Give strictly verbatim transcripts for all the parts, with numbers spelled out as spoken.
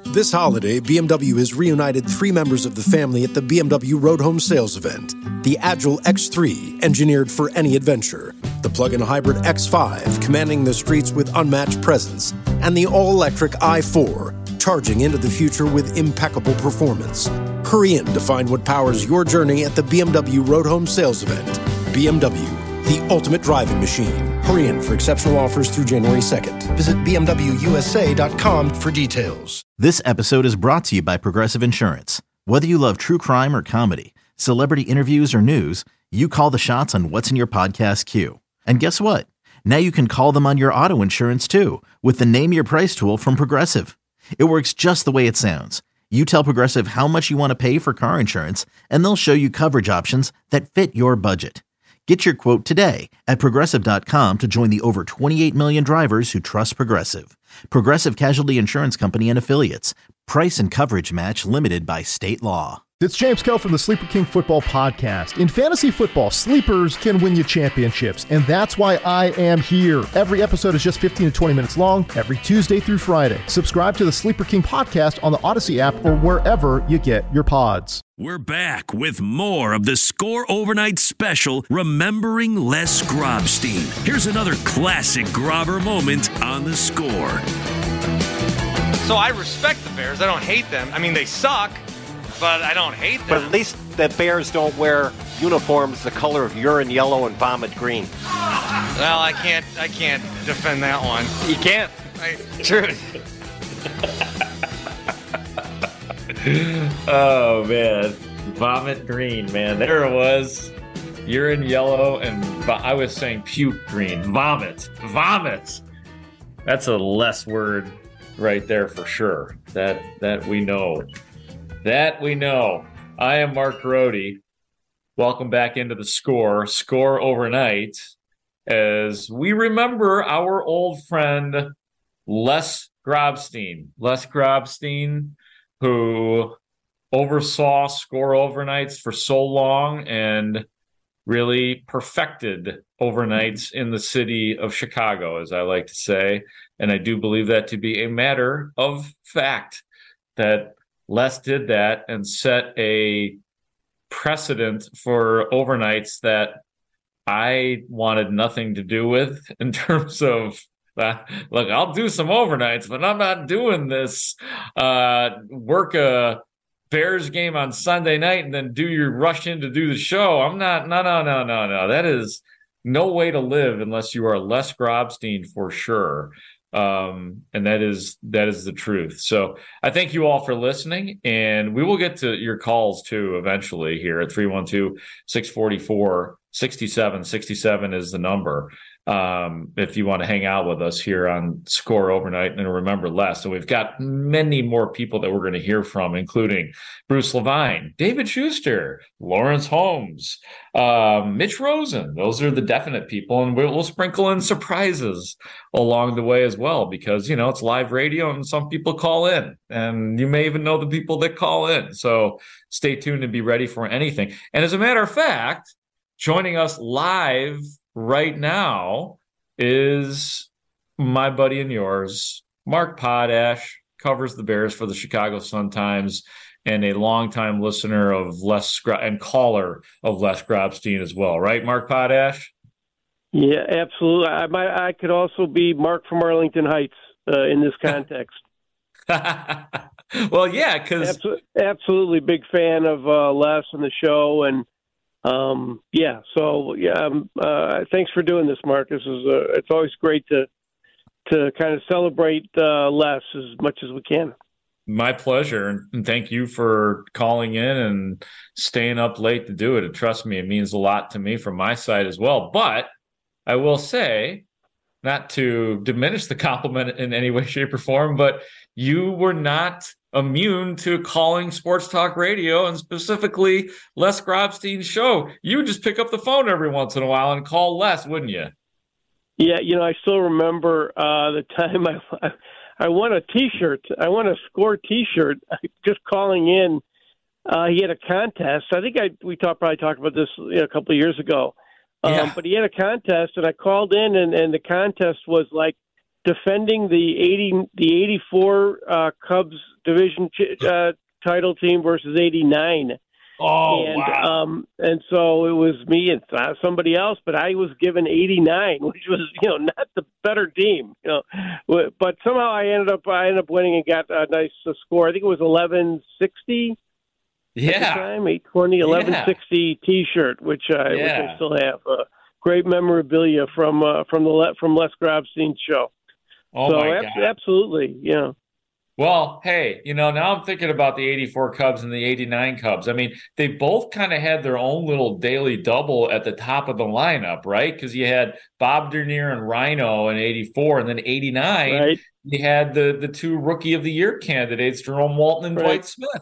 This holiday, B M W has reunited three members of the family at the B M W Road Home Sales event. The Agile X three, engineered for any adventure. The plug-in hybrid X five, commanding the streets with unmatched presence. And the all-electric i four, charging into the future with impeccable performance. Hurry in to find what powers your journey at the B M W Road Home Sales event. B M W, the ultimate driving machine. Hurry in for exceptional offers through January second. Visit B M W U S A dot com for details. This episode is brought to you by Progressive Insurance. Whether you love true crime or comedy, celebrity interviews or news, you call the shots on what's in your podcast queue. And guess what? Now you can call them on your auto insurance too with the Name Your Price tool from Progressive. It works just the way it sounds. You tell Progressive how much you want to pay for car insurance, and they'll show you coverage options that fit your budget. Get your quote today at Progressive dot com to join the over twenty-eight million drivers who trust Progressive. Progressive Casualty Insurance Company and Affiliates. Price and coverage match limited by state law. It's James Koh from the Sleeper King Football Podcast. In fantasy football, sleepers can win you championships, and that's why I am here. Every episode is just fifteen to twenty minutes long, every Tuesday through Friday. Subscribe to the Sleeper King Podcast on the Odyssey app or wherever you get your pods. We're back with more of the Score Overnight Special, Remembering Les Grobstein. Here's another classic Grobber moment on the Score. So I respect the Bears. I don't hate them. I mean, they suck, but I don't hate them. But at least the Bears don't wear uniforms the color of urine yellow and vomit green. Well, I can't I can't defend that one. You can't? I, true. Oh, man. Vomit green, man. There it was. Urine yellow, and vo- I was saying puke green. Vomit. Vomit. That's a less word right there for sure. That that we know. That we know. I am Mark Grody. Welcome back into the Score. Score Overnight, as we remember our old friend Les Grobstein. Les Grobstein, who oversaw Score Overnights for so long and really perfected overnights in the city of Chicago, as I like to say. And I do believe that to be a matter of fact, that Les did that and set a precedent for overnights that I wanted nothing to do with, in terms of Uh, look, I'll do some overnights, but I'm not doing this. Uh, work a Bears game on Sunday night and then do your rush in to do the show. I'm not. No, no, no, no, no. That is no way to live unless you are Les Grobstein for sure. Um, and that is that is the truth. So I thank you all for listening, and we will get to your calls too eventually here at three one two, six four four, six seven six seven is the number. Um, if you want to hang out with us here on Score Overnight and remember Les. So we've got many more people that we're going to hear from, including Bruce Levine, David Schuster, Lawrence Holmes, uh, Mitch Rosen. Those are the definite people, and we'll, we'll sprinkle in surprises along the way as well, because, you know, it's live radio and some people call in, and you may even know the people that call in. So stay tuned and be ready for anything. And as a matter of fact, joining us live right now is my buddy and yours, Mark Potash, covers the Bears for the Chicago Sun-Times, and a longtime listener of Les Gro- and caller of Les Grobstein as well. Right, Mark Potash? Yeah, absolutely. I, might, I could also be Mark from Arlington Heights uh, in this context. Well, yeah, because... Absol- absolutely big fan of uh, Les and the show, and Um, yeah, so yeah, um, uh, thanks for doing this, Mark. This is uh, it's always great to to kind of celebrate uh, Les as much as we can. My pleasure, and thank you for calling in and staying up late to do it. And trust me, it means a lot to me from my side as well. But I will say, not to diminish the compliment in any way, shape, or form, but you were not immune to calling sports talk radio, and specifically Les Grobstein's show. You would just pick up the phone every once in a while and call Les, wouldn't you? Yeah, you know, I still remember uh, the time I I won a T-shirt. I won a Score T-shirt just calling in. Uh, he had a contest. I think I we talked probably talked about this you know, a couple of years ago. Um, yeah. But he had a contest, and I called in, and, and the contest was like defending the eighty the eighty-four uh, Cubs division uh, title team versus eighty-nine. Oh, and, wow. Um, and so it was me and uh, somebody else, but I was given eighty-nine, which was, you know, not the better team, you know. But somehow I ended up I ended up winning and got a nice uh, score. I think it was eleven sixty. Yeah. At the time, eight twenty, eleven sixty yeah. T-shirt, which I, yeah. which I still have. Uh, great memorabilia from uh, from the from Les Grobstein's show. Oh so my ab- God. absolutely, yeah. Well, hey, you know, now I'm thinking about the eighty-four Cubs and the eighty-nine Cubs. I mean, they both kind of had their own little daily double at the top of the lineup, right? Because you had Bob Dernier and Rhino in eighty-four, and then eighty-nine, right. You had the the two Rookie of the Year candidates, Jerome Walton and right. Dwight Smith.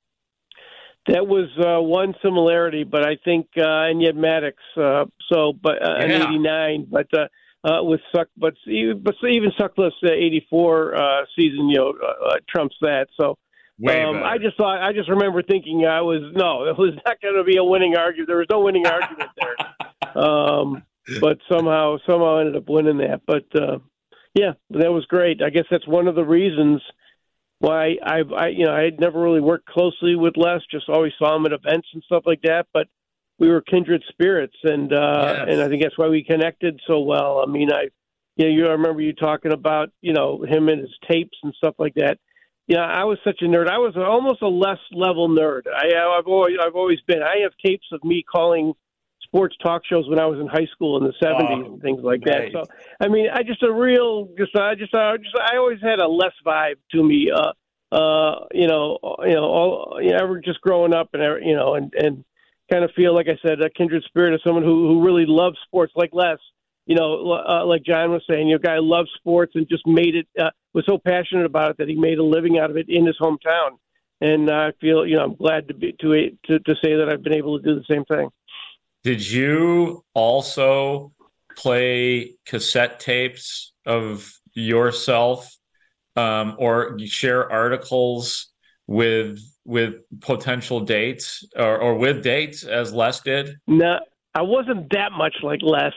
That was uh, one similarity, but I think, uh, and yet Maddox, uh, so, but uh, in yeah. eighty-nine, but uh, uh, with Suck, but even, but even Suckless uh, eighty-four uh, season, you know, uh, trumps that. So um, I just thought, I just remember thinking I was no, it was not going to be a winning argument. There was no winning argument there, um, but somehow, somehow ended up winning that. But uh, yeah, that was great. I guess that's one of the reasons why I've, I, you know, I had never really worked closely with Les, just always saw him at events and stuff like that. But we were kindred spirits, and uh, yes. and I think that's why we connected so well. I mean, I, you know, you I remember you talking about, you know, him and his tapes and stuff like that. You know, I was such a nerd. I was almost a less level nerd. I, I've always, I've always been. I have tapes of me calling sports talk shows when I was in high school in the seventies oh, and things like nice. that. So, I mean, I just a real, just, I just, I just, I always had a less vibe to me. Uh, uh, you know, you know, all, you know, ever just growing up and you know, and and kind of feel like I said, a kindred spirit of someone who who really loves sports, like Les. You know, uh, like John was saying, your guy loves sports and just made it. Uh, was so passionate about it that he made a living out of it in his hometown. And I feel, you know, I'm glad to be to to to say that I've been able to do the same thing. Did you also play cassette tapes of yourself, um, or share articles with with potential dates or, or with dates as Les did? No, I wasn't that much like Les.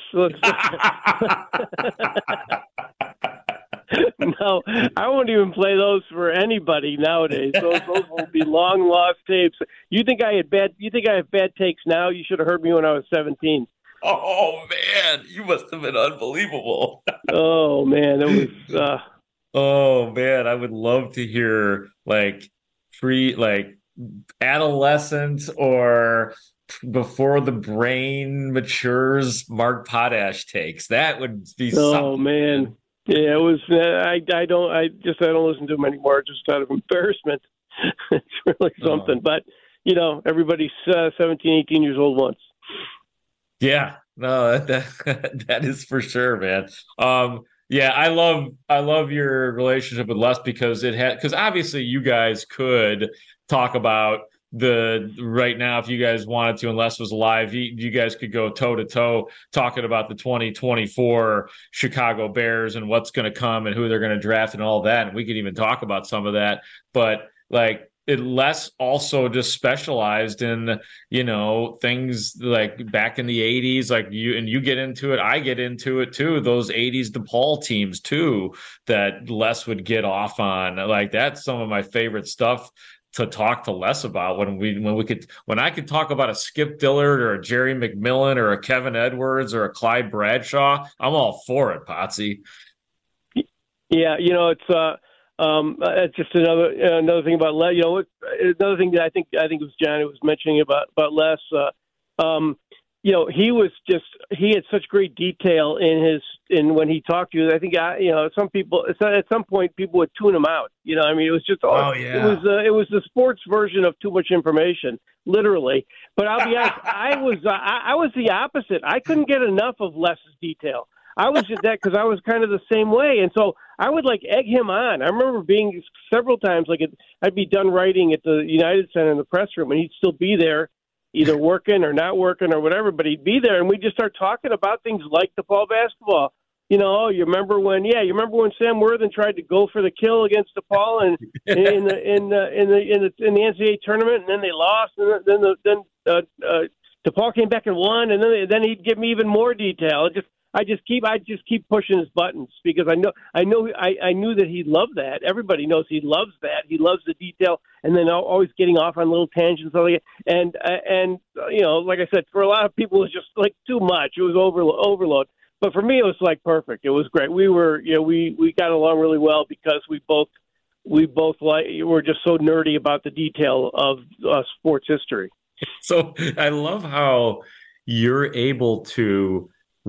No, I won't even play those for anybody nowadays. Those, those will be long lost tapes. You think I had bad? You think I have bad takes now? You should have heard me when I was seventeen. Oh man, you must have been unbelievable. Oh man, it was. Uh... Oh man, I would love to hear like free, like adolescent or before the brain matures Mark Potash takes. That would be. Oh something. man. Yeah, it was. I I don't. I just I don't listen to them anymore, just out of embarrassment. It's really something. Oh. But you know, everybody's uh, seventeen, eighteen years old once. Yeah, no, that that is for sure, man. Um, yeah, I love I love your relationship with Les because it had because obviously you guys could talk about the right now if you guys wanted to, and Les was alive, you, you guys could go toe to toe talking about the twenty twenty-four Chicago Bears and what's going to come and who they're going to draft and all that, and we could even talk about some of that. But like it Les also just specialized in, you know, things like back in the eighties, like you and you get into it, I get into it too, those eighties DePaul teams too that Les would get off on. Like that's some of my favorite stuff to talk to Les about when we when we could when I could talk about a Skip Dillard or a Jerry McMillan or a Kevin Edwards or a Clyde Bradshaw. I'm all for it, Potsy. Yeah, you know, it's uh um it's just another uh, another thing about Les. You know, another thing that I think I think it was John who was mentioning about about Les. Uh, um, you know, he was just he had such great detail in his in when he talked to you. I think I, you know, some people at some point people would tune him out. You know, I mean, it was just oh yeah, it was uh, it was the sports version of too much information, literally. But I'll be honest, I was uh, I, I was the opposite. I couldn't get enough of Les's detail. I was just that because I was kind of the same way, and so I would like egg him on. I remember being several times like it, I'd be done writing at the United Center in the press room, and he'd still be there, either working or not working or whatever, but he'd be there, and we'd just start talking about things like DePaul basketball. You know, you remember when? Yeah, you remember when Sam Worthen tried to go for the kill against DePaul and in the in the in the in the in the N C double A tournament, and then they lost, and then the then uh, uh, DePaul came back and won, and then then he'd give me even more detail. It just I just keep I just keep pushing his buttons because I know I know I, I knew that he loved that. Everybody knows he loves that. He loves the detail, and then always getting off on little tangents. And and you know, like I said, for a lot of people, it was just like too much. It was over, overload. But for me, it was like perfect. It was great. We were you know we, we got along really well because we both we both like were just so nerdy about the detail of uh, sports history. So I love how you're able to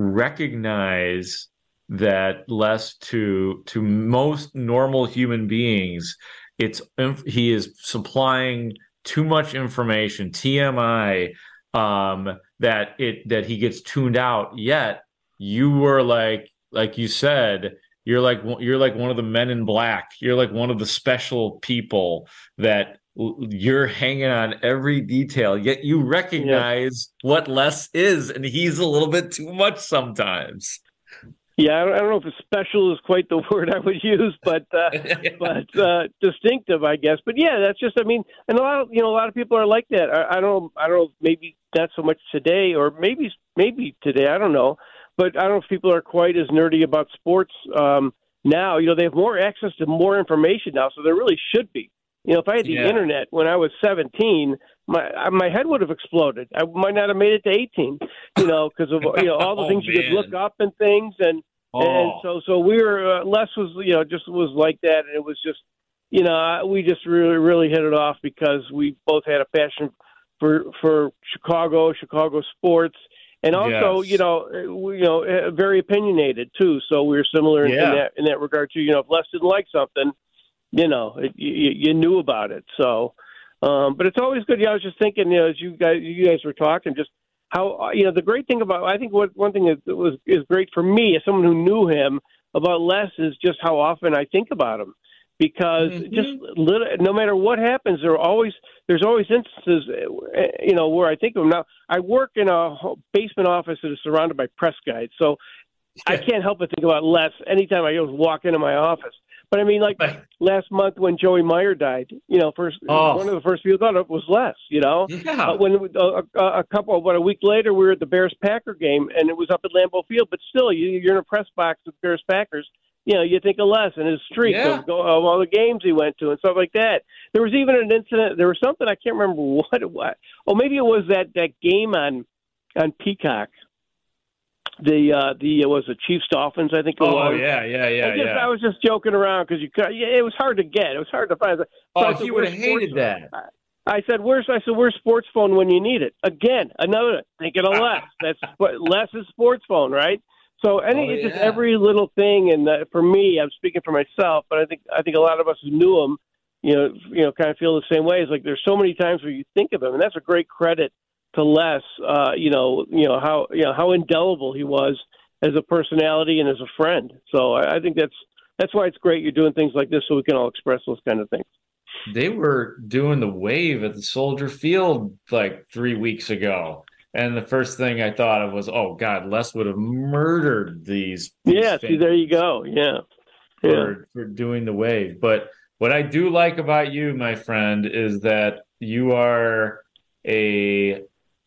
recognize that Les, to to most normal human beings, it's he is supplying too much information, T M I, um, that it that he gets tuned out. Yet you were like like you said, you're like you're like one of the men in black. You're like one of the special people that you're hanging on every detail, yet you recognize yeah. what Les is, and he's a little bit too much sometimes. Yeah, I don't, I don't know if special is quite the word I would use, but uh, but uh, distinctive, I guess. But yeah, that's just, I mean, and a lot of you know a lot of people are like that. I, I don't, I don't know, maybe not so much today, or maybe maybe today, I don't know. But I don't know if people are quite as nerdy about sports um, now. You know, they have more access to more information now, so there really should be. You know, if I had the yeah. internet when I was seventeen, my my head would have exploded. I might not have made it to eighteen, you know, because of you know all the oh, things you man. could look up and things, and oh. and so so we were uh, Les was you know just was like that, and it was just you know we just really really hit it off because we both had a passion for for Chicago, Chicago sports, and also yes. you know we, you know very opinionated too. So we were similar in, yeah. in that in that regard too. You know, if Les didn't like something, you know, it, you, you knew about it. So, um, but it's always good. Yeah, I was just thinking, you know, as you guys, you guys were talking, just how, you know, the great thing about, I think what one thing that was is great for me as someone who knew him about Les is just how often I think about him, because mm-hmm. just little, no matter what happens, there are always there's always instances, you know, where I think of him. Now, I work in a basement office that is surrounded by press guides, so I can't help but think about Les anytime I walk into my office. But I mean, like last month when Joey Meyer died, you know, first oh. one of the first people thought of was Les. You know, yeah. uh, when uh, a, a couple, about a week later, we were at the Bears Packer game, and it was up at Lambeau Field. But still, you, you're in a press box with Bears Packers. You know, you think of Les and his streak yeah. of, go, of all the games he went to and stuff like that. There was even an incident. There was something I can't remember what it was. Oh, maybe it was that that game on on Peacock. The uh, the uh, was the Chiefs Dolphins, I think it oh, was. Oh yeah, yeah, yeah, I, just, yeah. I was just joking around because you yeah, it was hard to get. It was hard to find. So oh, said, he would have hated that. I, I said, "Where's?" I said, "Where's sports phone when you need it?" Again, another thinking of Les. That's Les's sports phone, right? So any oh, it's yeah. just every little thing, and uh, for me, I'm speaking for myself, but I think I think a lot of us who knew him, you know, you know, kind of feel the same way. It's like there's so many times where you think of him, and that's a great credit to Les. Uh, you know, you know how you know how indelible he was as a personality and as a friend. So I, I think that's that's why it's great you're doing things like this so we can all express those kind of things. They were doing the wave at the Soldier Field like three weeks ago. And the first thing I thought of was, oh, God, Les would have murdered these. these yeah, see, there you go. Yeah. For, yeah. for doing the wave. But what I do like about you, my friend, is that you are a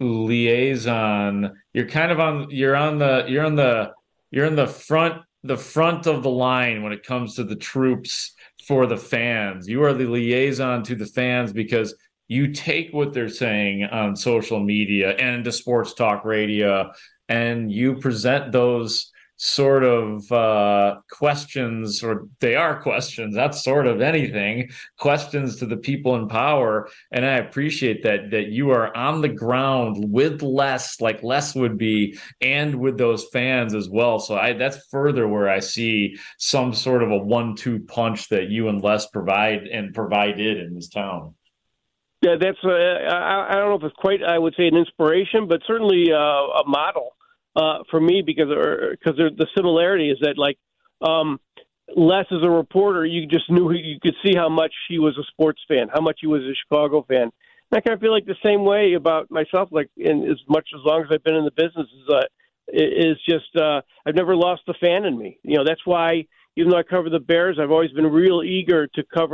liaison. You're kind of on you're on the you're on the you're in the front the front of the line when it comes to the troops for the fans. You are the liaison to the fans because you take what they're saying on social media and to sports talk radio, and you present those sort of uh, questions, or they are questions, that's sort of anything, questions to the people in power. And I appreciate that, that you are on the ground with Les, like Les would be, and with those fans as well. So I, that's further where I see some sort of a one two punch that you and Les provide and provided in this town. Yeah, that's, uh, I, I don't know if it's quite, I would say an inspiration, but certainly uh, a model. Uh, for me, because because the similarity is that, like, um, Les as a reporter, you just knew you could see how much he was a sports fan, how much he was a Chicago fan. And I kind of feel like the same way about myself. Like, in as much as long as I've been in the business, is uh, is just uh, I've never lost the fan in me. You know, that's why even though I cover the Bears, I've always been real eager to cover like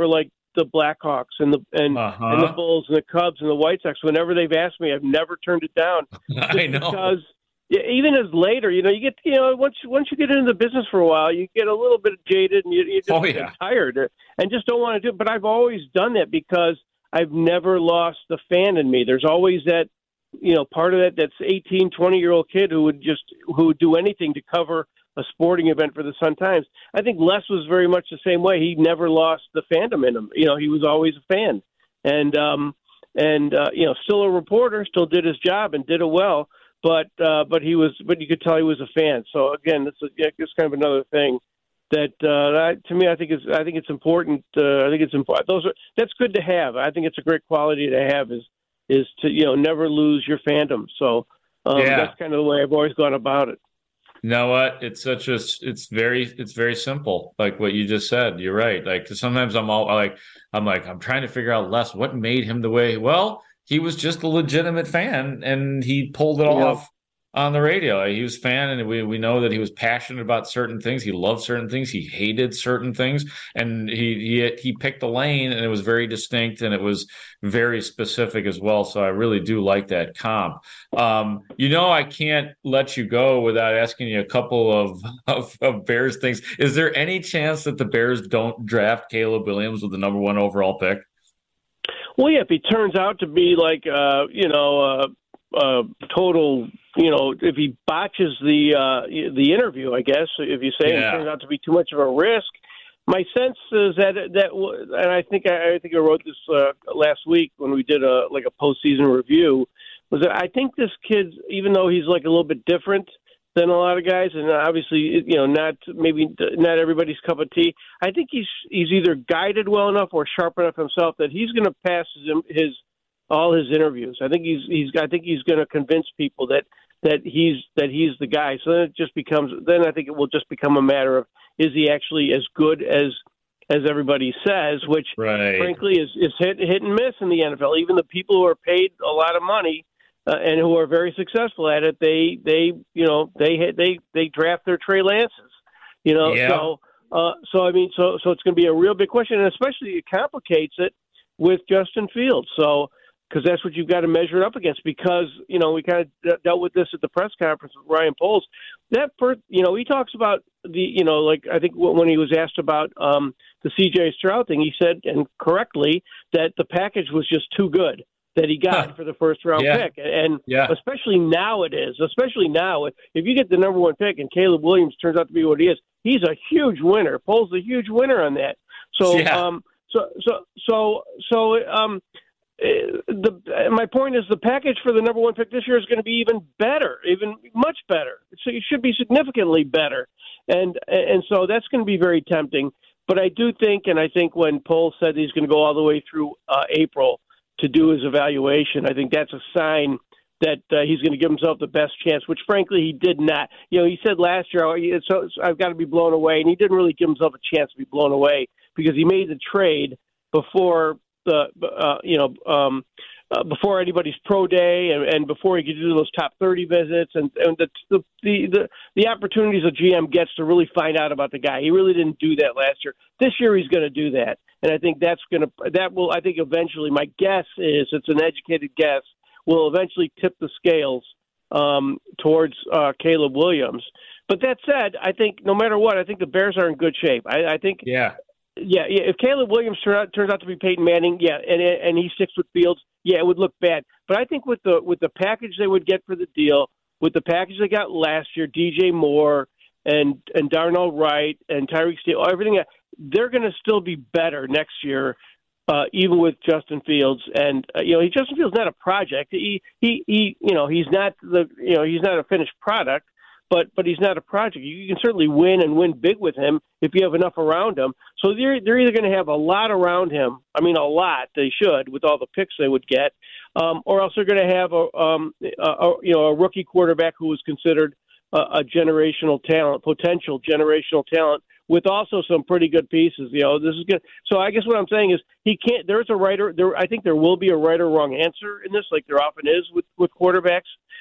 the Blackhawks and the and, uh-huh. and the Bulls and the Cubs and the White Sox. Whenever they've asked me, I've never turned it down. I know. Because even as later, you know, you get, you know, once once you get into the business for a while, you get a little bit jaded and you, you just oh, yeah. get tired and just don't want to do it. But I've always done that because I've never lost the fan in me. There's always that, you know, part of that that's eighteen, twenty-year-old kid who would just who would do anything to cover a sporting event for the Sun-Times. I think Les was very much the same way. He never lost the fandom in him. You know, he was always a fan. And, um, and uh, you know, still a reporter, still did his job and did it well. But uh, but he was, but you could tell he was a fan. So again, this is it's kind of another thing that, uh, that to me, I think is I think it's important. Uh, I think it's important. Those are that's good to have. I think it's a great quality to have is is to you know never lose your fandom. So um, yeah. that's kind of the way I've always gone about it. You know what? It's such a it's very it's very simple. Like what you just said. You're right. Like 'cause sometimes I'm all like I'm like I'm trying to figure out Les what made him the way. Well. He was just a legitimate fan, and he pulled it yeah. off on the radio. He was a fan, and we, we know that he was passionate about certain things. He loved certain things. He hated certain things, and he he he picked a lane, and it was very distinct, and it was very specific as well. So I really do like that comp. Um, you know, I can't let you go without asking you a couple of, of, of Bears things. Is there any chance that the Bears don't draft Caleb Williams with the number one overall pick? Well, yeah, if he turns out to be like, uh, you know, uh, uh, total, you know, if he botches the uh, the interview, I guess, if you say yeah. it turns out to be too much of a risk, my sense is that that, and I think I, I think I wrote this uh, last week when we did a like a postseason review, was that I think this kid, even though he's like a little bit different than a lot of guys, and obviously, you know, not maybe not everybody's cup of tea. I think he's he's either guided well enough or sharp enough himself that he's going to pass his, his all his interviews. I think he's he's I think he's going to convince people that that he's that he's the guy. So then it just becomes then I think it will just become a matter of is he actually as good as as everybody says, which right. frankly is is hit hit and miss in the N F L. Even the people who are paid a lot of money. Uh, and who are very successful at it, they, they, you know, they, they, they draft their Trey Lances, you know, yeah. so, uh, so, I mean, so, so it's going to be a real big question, and especially it complicates it with Justin Fields. So, cause that's what you've got to measure it up against because, you know, we kind of dealt with this at the press conference with Ryan Poles. That first, you know, he talks about the, you know, like I think when he was asked about um, the C J Stroud thing, he said, and correctly, that the package was just too good that he got huh. for the first round yeah. pick. And yeah. especially now it is, especially now, if you get the number one pick and Caleb Williams turns out to be what he is, he's a huge winner. Pole's a huge winner on that. So, yeah. um, so, so, so, so, um, the, my point is the package for the number one pick this year is going to be even better, even much better. So it should be significantly better. And, and so that's going to be very tempting. But I do think, and I think when Poles said he's going to go all the way through uh, April, to do his evaluation, I think that's a sign that uh, he's going to give himself the best chance, which frankly he did not. You know, he said last year, oh, so, so I've got to be blown away, and he didn't really give himself a chance to be blown away because he made the trade before the, uh, you know, um, uh, before anybody's pro day and, and before he could do those top thirty visits and, and the, the the the the opportunities a G M gets to really find out about the guy. He really didn't do that last year. This year he's going to do that. And I think that's going to, that will, I think eventually, my guess is, it's an educated guess, will eventually tip the scales um, towards uh, Caleb Williams. But that said, I think no matter what, I think the Bears are in good shape. I, I think, yeah. yeah, yeah. If Caleb Williams turn out, turns out to be Peyton Manning, yeah, and and he sticks with Fields, yeah, it would look bad. But I think with the with the package they would get for the deal, with the package they got last year, D J Moore and and Darnell Wright and Tyreek Steele, everything, they're going to still be better next year, uh, even with Justin Fields. And uh, you know, he, Justin Fields not a project. He he he, you know, he's not the you know he's not a finished product, but but he's not a project. You can certainly win and win big with him if you have enough around him. So they're they're either going to have a lot around him. I mean, a lot. They should with all the picks they would get, um, or else they're going to have a, um, a, a you know a rookie quarterback who was considered a, a generational talent, potential generational talent, with also some pretty good pieces. You know, this is good. So I guess what I'm saying is he can't. There's a right or there. I think there will be a right or wrong answer in this, like there often is with with quarterbacks.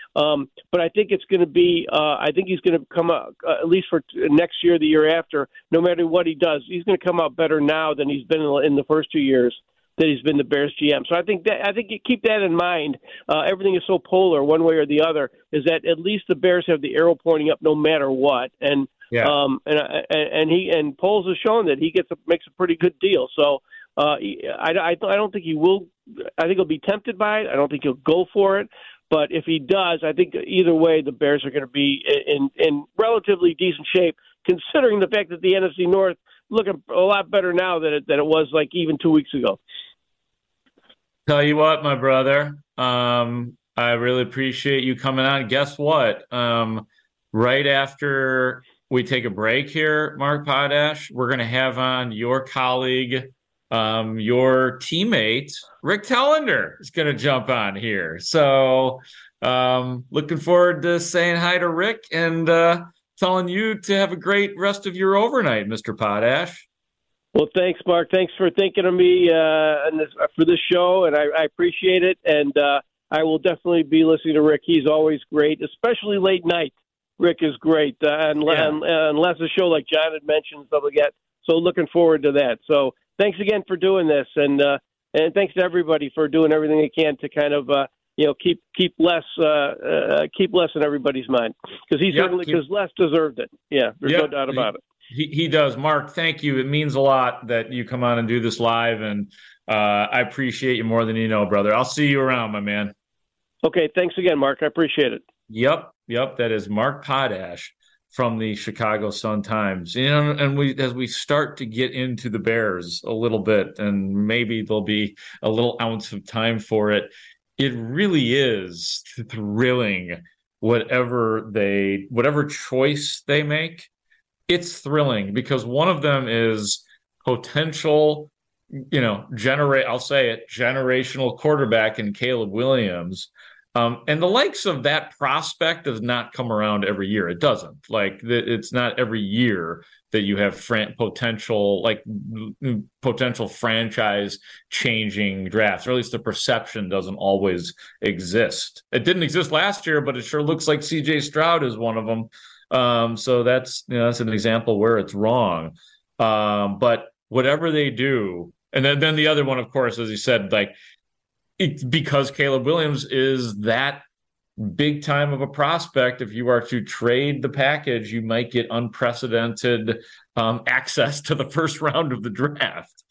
Um, but I think it's going to be. Uh, I think he's going to come out uh, at least for next year, the year after. No matter what he does, he's going to come out better now than he's been in the, in the first two years that he's been the Bears G M. So I think that I think you keep that in mind. Uh, everything is so polar, one way or the other. Is that at least the Bears have the arrow pointing up no matter what, and yeah. um, and and he and Poles has shown that he gets a, makes a pretty good deal. So uh, I, I I don't think he will. I think he'll be tempted by it. I don't think he'll go for it. But if he does, I think either way the Bears are going to be in in relatively decent shape, considering the fact that the N F C North looking a lot better now than it than it was like even two weeks ago. Tell you what, my brother, um, I really appreciate you coming on. Guess what? Um, right after we take a break here, Mark Potash, we're going to have on your colleague, um, your teammate, Rick Tellender is going to jump on here. So um, looking forward to saying hi to Rick and uh, telling you to have a great rest of your overnight, Mister Potash. Well, thanks, Mark. Thanks for thinking of me uh, and this, for this show, and I, I appreciate it. And uh, I will definitely be listening to Rick. He's always great, especially late night. Rick is great, uh, and, yeah. and, and unless a show like John had mentioned, stuff like that. So looking forward to that. So thanks again for doing this, and uh, and thanks to everybody for doing everything they can to kind of uh, you know keep keep Les uh, uh, keep Les in everybody's mind, because he yep. certainly because Les deserved it. Yeah, there's yep. no doubt about it. He he does. Mark, thank you. It means a lot that you come on and do this live, and uh, I appreciate you more than you know, brother. I'll see you around, my man. Okay, thanks again, Mark. I appreciate it. Yep, yep. That is Mark Potash from the Chicago Sun-Times. You know, and we as we start to get into the Bears a little bit, and maybe there'll be a little ounce of time for it. It really is thrilling. Whatever they, whatever choice they make. It's thrilling because one of them is potential, you know, generate. I'll say it, generational quarterback in Caleb Williams, um, and the likes of that prospect does not come around every year. It doesn't. Like it's not every year that you have fran- potential, like potential franchise changing drafts, or at least the perception doesn't always exist. It didn't exist last year, but it sure looks like C J Stroud is one of them. Um, so that's, you know, that's an example where it's wrong. Um, but whatever they do, and then, then the other one, of course, as you said, like it's because Caleb Williams is that big time of a prospect. If you are to trade the package, you might get unprecedented um, access to the first round of the draft.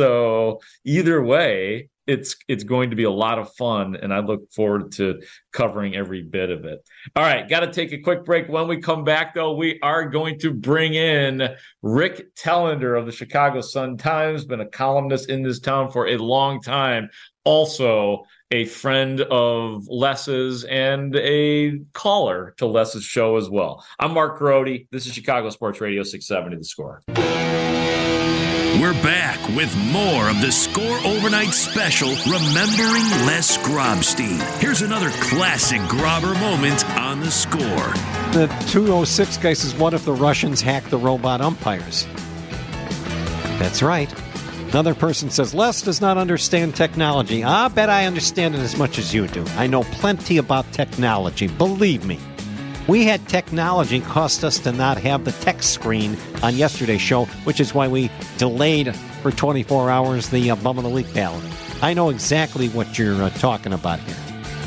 So either way, it's it's going to be a lot of fun, and I look forward to covering every bit of it. All right, got to take a quick break. When we come back, though, we are going to bring in Rick Tellender of the Chicago Sun-Times, been a columnist in this town for a long time, also a friend of Les's and a caller to Les's show as well. I'm Mark Grote. This is Chicago Sports Radio six seventy The Score. We're back with more of the Score Overnight Special, Remembering Les Grobstein. Here's another classic Grobber moment on the Score. The two oh six guy says, what if the Russians hack the robot umpires? That's right. Another person says, Les does not understand technology. I bet I understand it as much as you do. I know plenty about technology. Believe me. We had technology cost us to not have the text screen on yesterday's show, which is why we delayed for twenty-four hours the uh, Bum of the Week ballot. I know exactly what you're uh, talking about here.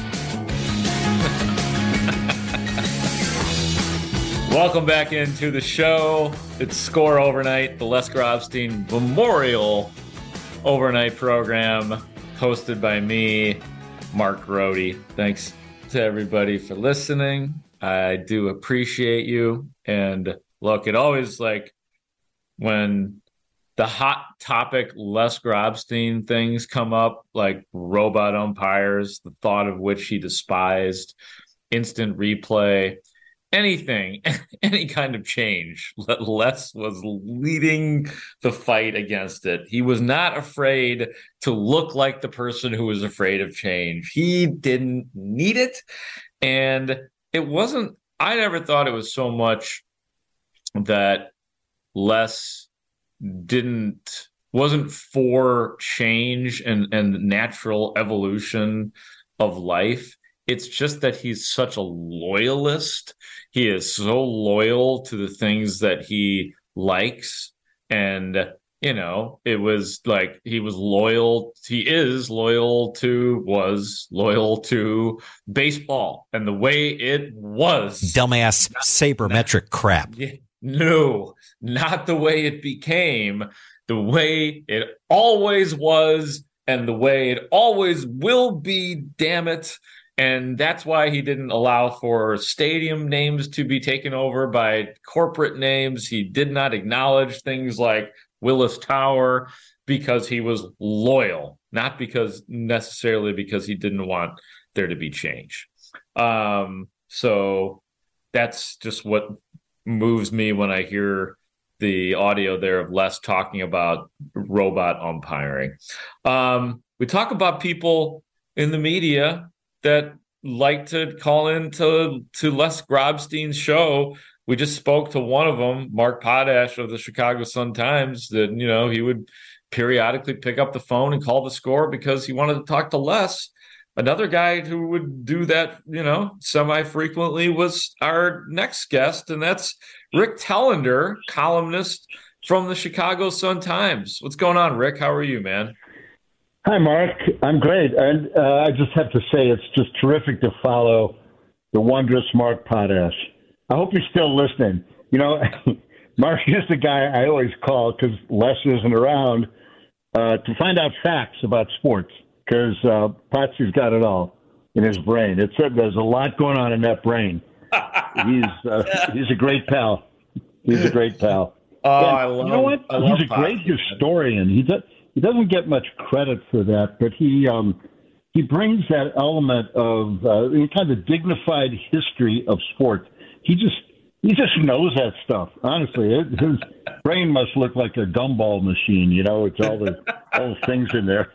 Welcome back into the show. It's Score Overnight, the Les Grobstein Memorial Overnight program, hosted by me, Mark Grote. Thanks to everybody for listening. I do appreciate you. And look, it always, like, when the hot topic Les Grobstein things come up, like robot umpires, the thought of which he despised, instant replay, anything, any kind of change, Les was leading the fight against it. He was not afraid to look like the person who was afraid of change. He didn't need it. And it wasn't, I never thought it was so much that Les didn't, wasn't for change and, and natural evolution of life. It's just that he's such a loyalist. He is so loyal to the things that he likes. And, you know, it was like he was loyal. He is loyal to, was loyal to baseball and the way it was. Dumbass sabermetric crap. No, not the way it became, the way it always was, and the way it always will be, damn it. And that's why he didn't allow for stadium names to be taken over by corporate names. He did not acknowledge things like Willis Tower because he was loyal, not because necessarily because he didn't want there to be change. Um, so that's just what moves me when I hear the audio there of Les talking about robot umpiring. Um, we talk about people in the media that like to call into to Les Grobstein's show. We just spoke to one of them, Mark Potash of the Chicago Sun-Times, that, you know, he would periodically pick up the phone and call the Score because he wanted to talk to Les. Another guy who would do that, you know, semi-frequently was our next guest, and that's Rick Telander, columnist from the Chicago Sun-Times. What's going on, Rick? How are you, man? Hi, Mark. I'm great. And uh, I just have to say it's just terrific to follow the wondrous Mark Potash. I hope you're still listening. You know, Mark is the guy I always call because Les isn't around uh, to find out facts about sports because uh, Potsy's got it all in his brain. It's There's a lot going on in that brain. He's uh, he's a great pal. He's a great pal. Oh, and I love You know what? I love he's a great Potsy, historian. He does. He doesn't get much credit for that, but he um, he brings that element of uh, kind of dignified history of sports. He just he just knows that stuff. Honestly, it, his brain must look like a gumball machine. You know, it's all the all the things in there.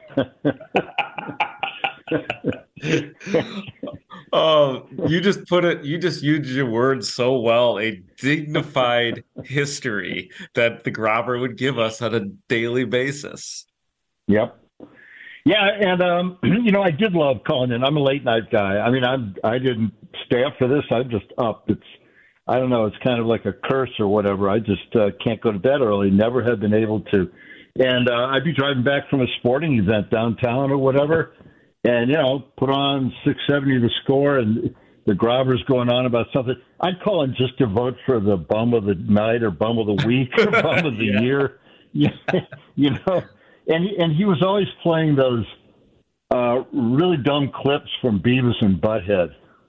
Oh, you just put it, you just used your words so well. A dignified history that the Grobber would give us on a daily basis. Yep. Yeah, and um, you know, I did love calling in. I'm a late night guy. I mean, I'm I didn't stay up for this. I'm just up. It's I don't know. It's kind of like a curse or whatever. I just uh, can't go to bed early. Never have been able to. And uh, I'd be driving back from a sporting event downtown or whatever, and you know, put on six seventy The Score, and the Grobber's going on about something. I'd call in just to vote for the bum of the night or bum of the week or bum of the yeah. year. You know. And and he was always playing those uh, really dumb clips from Beavis and Butthead.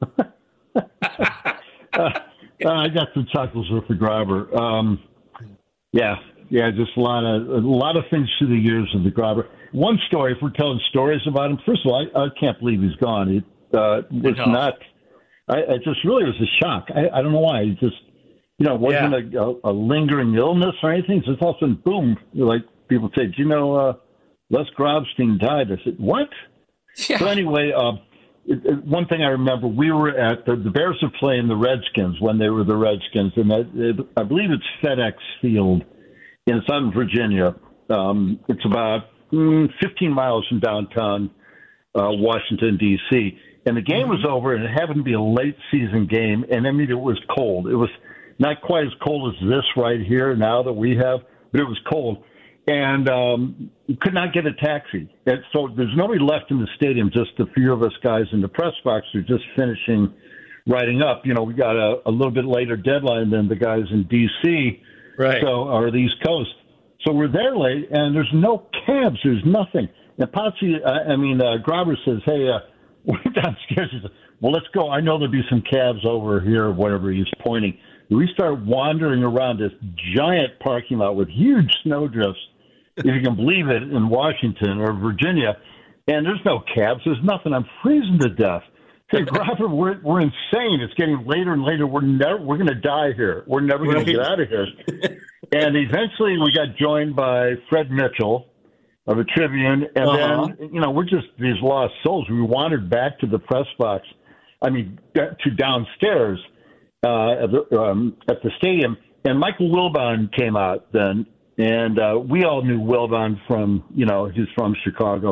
uh, I got some chuckles with the Grobber. Um, yeah, yeah, just a lot of a lot of things through the years of the Grobber. One story, if we're telling stories about him, first of all, I, I can't believe he's gone. It uh, was no. not. I, I just really was a shock. I, I don't know why. It just you know it wasn't yeah. a, a, a lingering illness or anything. It's just all of a sudden, boom, like. People say, do you know uh, Les Grobstein died? I said, what? Yeah. So anyway, uh, it, it, one thing I remember, we were at the, the Bears were playing the Redskins when they were the Redskins, and I, it, I believe it's FedEx Field in Southern Virginia. Um, it's about mm, fifteen miles from downtown uh, Washington, D C And the game was over, and it happened to be a late season game, and I mean, it was cold. It was not quite as cold as this right here now that we have, but it was cold. And um, could not get a taxi. And so there's nobody left in the stadium, just a few of us guys in the press box who are just finishing writing up. You know, we got a, a little bit later deadline than the guys in D C, right? So, or the East Coast. So we're there late, and there's no cabs. There's nothing. And Potsy, uh, I mean, uh, Grobber says, hey, uh, we're downstairs. He says, well, let's go. I know there'll be some cabs over here, whatever he's pointing. We start wandering around this giant parking lot with huge snowdrifts, if you can believe it, in Washington or Virginia, and there's no cabs. There's nothing. I'm freezing to death. Hey, Grobber, we're we're insane. It's getting later and later. We're never we're going to die here. We're never going to get out of here. And eventually, we got joined by Fred Mitchell of the Tribune, and uh-huh. then you know we're just these lost souls. We wandered back to the press box. I mean, to downstairs uh, at the um, at the stadium, and Michael Wilbon came out then. And uh, we all knew Wilbon from, you know, he's from Chicago.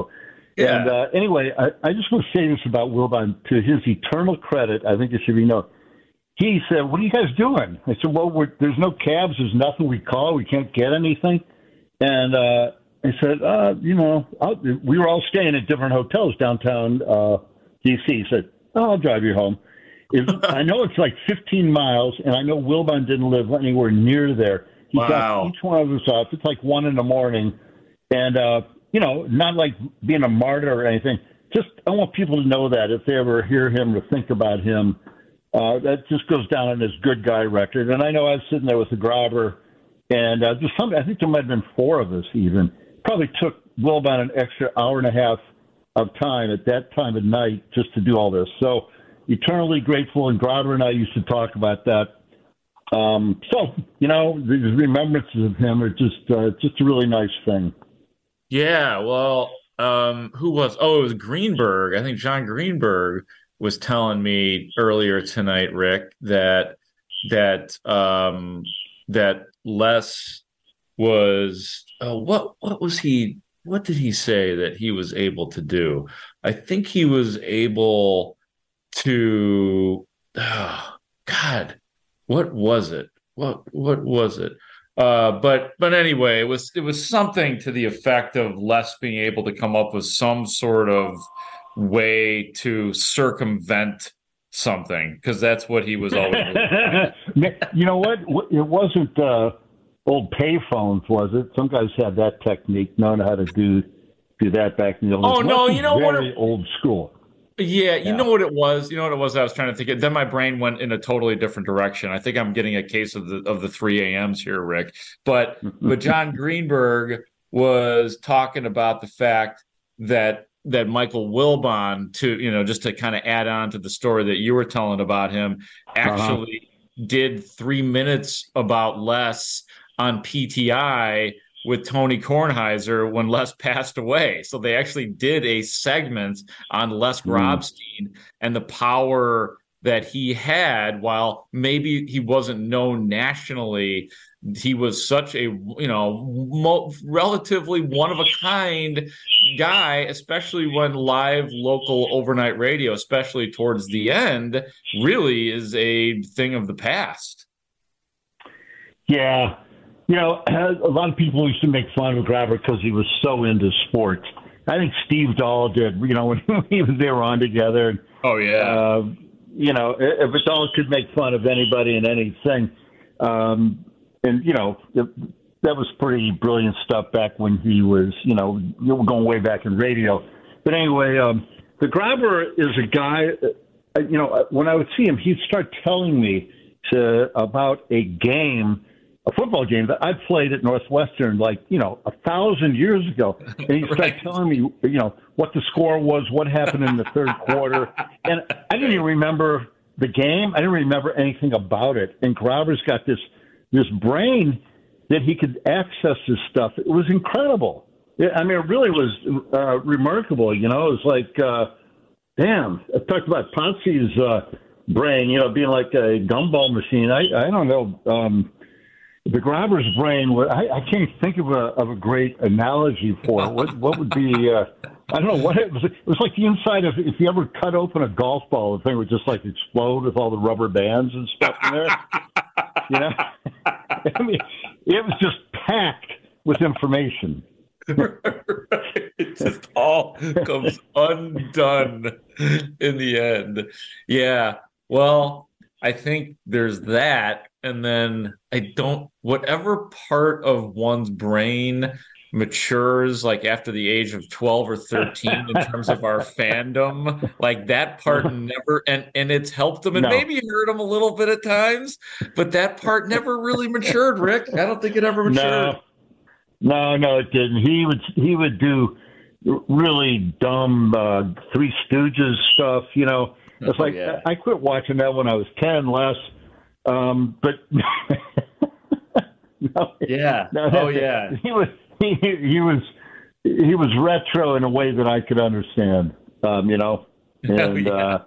Yeah. And uh, anyway, I, I just want to say this about Wilbon. To his eternal credit, I think it should be known. He said, "What are you guys doing?" I said, "Well, we're, there's no cabs. There's nothing we call. We can't get anything." And uh, I said, uh, "You know, I'll, we were all staying at different hotels downtown uh, D C" He said, "Oh, I'll drive you home." If, I know it's like fifteen miles, and I know Wilbon didn't live anywhere near there. He wow. got each one of us off. It's like one in the morning, and uh, you know, not like being a martyr or anything. Just I want people to know that if they ever hear him or think about him. Uh, that just goes down on his good guy record. And I know I was sitting there with the Grobber, and uh, there's some, I think there might have been four of us even. Probably took Wilbon an extra hour and a half of time at that time of night just to do all this. So eternally grateful, and Grobber and I used to talk about that. Um, so, you know, the remembrances of him are just, uh, just a really nice thing. Yeah, well, um, who was, oh, it was Greenberg. I think John Greenberg was telling me earlier tonight, Rick, that that um, that Les was uh, what what was he what did he say that he was able to do? I think he was able to oh, God, what was it? What what was it? Uh, but but anyway, it was it was something to the effect of Les being able to come up with some sort of way to circumvent something, because that's what he was always you know what, it wasn't uh old payphones, was it? Some guys had that technique, knowing how to do do that back in the old oh no you know very what it, old school. Yeah, you yeah. know what it was. You know what it was. I was trying to think. It. Then my brain went in a totally different direction. I think I'm getting a case of the of the three a.m.s here, Rick. But but John Greenberg was talking about the fact that that Michael Wilbon, to you know, just to kind of add on to the story that you were telling about him, actually uh-huh. did three minutes about Les on P T I with Tony Kornheiser when Les passed away. So they actually did a segment on Les Grobstein mm. and the power that he had. While maybe he wasn't known nationally, he was such a, you know, mo- relatively one-of-a-kind guy, especially when live local overnight radio, especially towards the end, really is a thing of the past. Yeah. You know, a lot of people used to make fun of Grobber because he was so into sports. I think Steve Dahl did, you know, when he was, they were on together. Oh, yeah. Uh, you know, if Dahl could make fun of anybody and anything, um, and, you know, it, that was pretty brilliant stuff back when he was, you know, you were going way back in radio. But anyway, um, the Grobber is a guy, uh, you know, when I would see him, he'd start telling me to, about a game, a football game that I played at Northwestern, like, you know, a thousand years ago. And he started right. telling me, you know, what the score was, what happened in the third quarter. And I didn't even remember the game. I didn't remember anything about it. And Grobber's got this, this brain that he could access this stuff. It was incredible. I mean, it really was uh, remarkable. You know, it was like, uh, damn, I talked about Ponzi's uh, brain, you know, being like a gumball machine. I, I don't know. Um, The Grobber's brain, I, I can't think of a of a great analogy for it. What what would be, uh, I don't know, what it was. It was like the inside of, if you ever cut open a golf ball, the thing would just like explode with all the rubber bands and stuff in there. You know? I mean, it was just packed with information. Right. It just all comes undone in the end. Yeah. Well, I think there's that. And then I don't, whatever part of one's brain matures like after the age of twelve or thirteen in terms of our fandom, like that part never, and, and it's helped them and no. maybe hurt them a little bit at times, but that part never really matured, Rick. I don't think it ever matured. No, no, no it didn't. He would, he would do really dumb uh, Three Stooges stuff, you know. It's oh, like, yeah. I quit watching that when I was ten, less. Um, but no, yeah, no, oh yeah, he was he, he was he was retro in a way that I could understand. Um, you know, and oh, yeah. uh,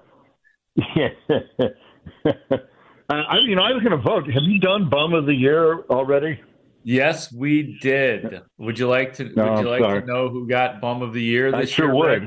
yeah. I, you know, I was going to vote. Have you done Bum of the Year already? Yes, we did. Would you like to? No, would you I'm like sorry. to know who got Bum of the Year I this sure year? would. Rick?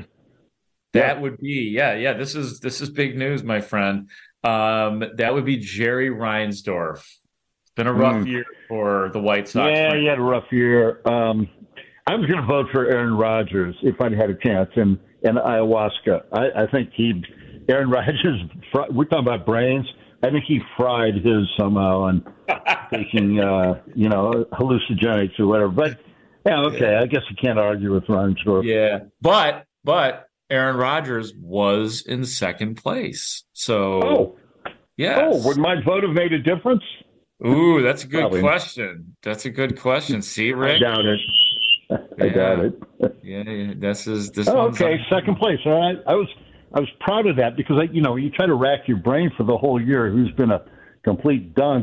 That would be yeah, yeah. This is this is big news, my friend. Um, that would be Jerry Reinsdorf. It's been a rough Mm. year for the White Sox. Yeah, franchise. he had a rough year. Um, I was going to vote for Aaron Rodgers if I'd had a chance in, in ayahuasca. I, I think he, Aaron Rodgers, fr- we're talking about brains. I think he fried his somehow and taking, uh, you know, hallucinogenics or whatever. But, yeah, okay, I guess you can't argue with Reinsdorf. Yeah, but but Aaron Rodgers was in second place. So Oh, yes. oh, would my vote have made a difference? Ooh, that's a good Probably. question. That's a good question. See, I Rick? doubt it. I Yeah. doubt it. Yeah, yeah, this is this. Oh, one's okay, on- second place. All right, I was I was proud of that because I, you know, you try to rack your brain for the whole year. Who's been a complete dunce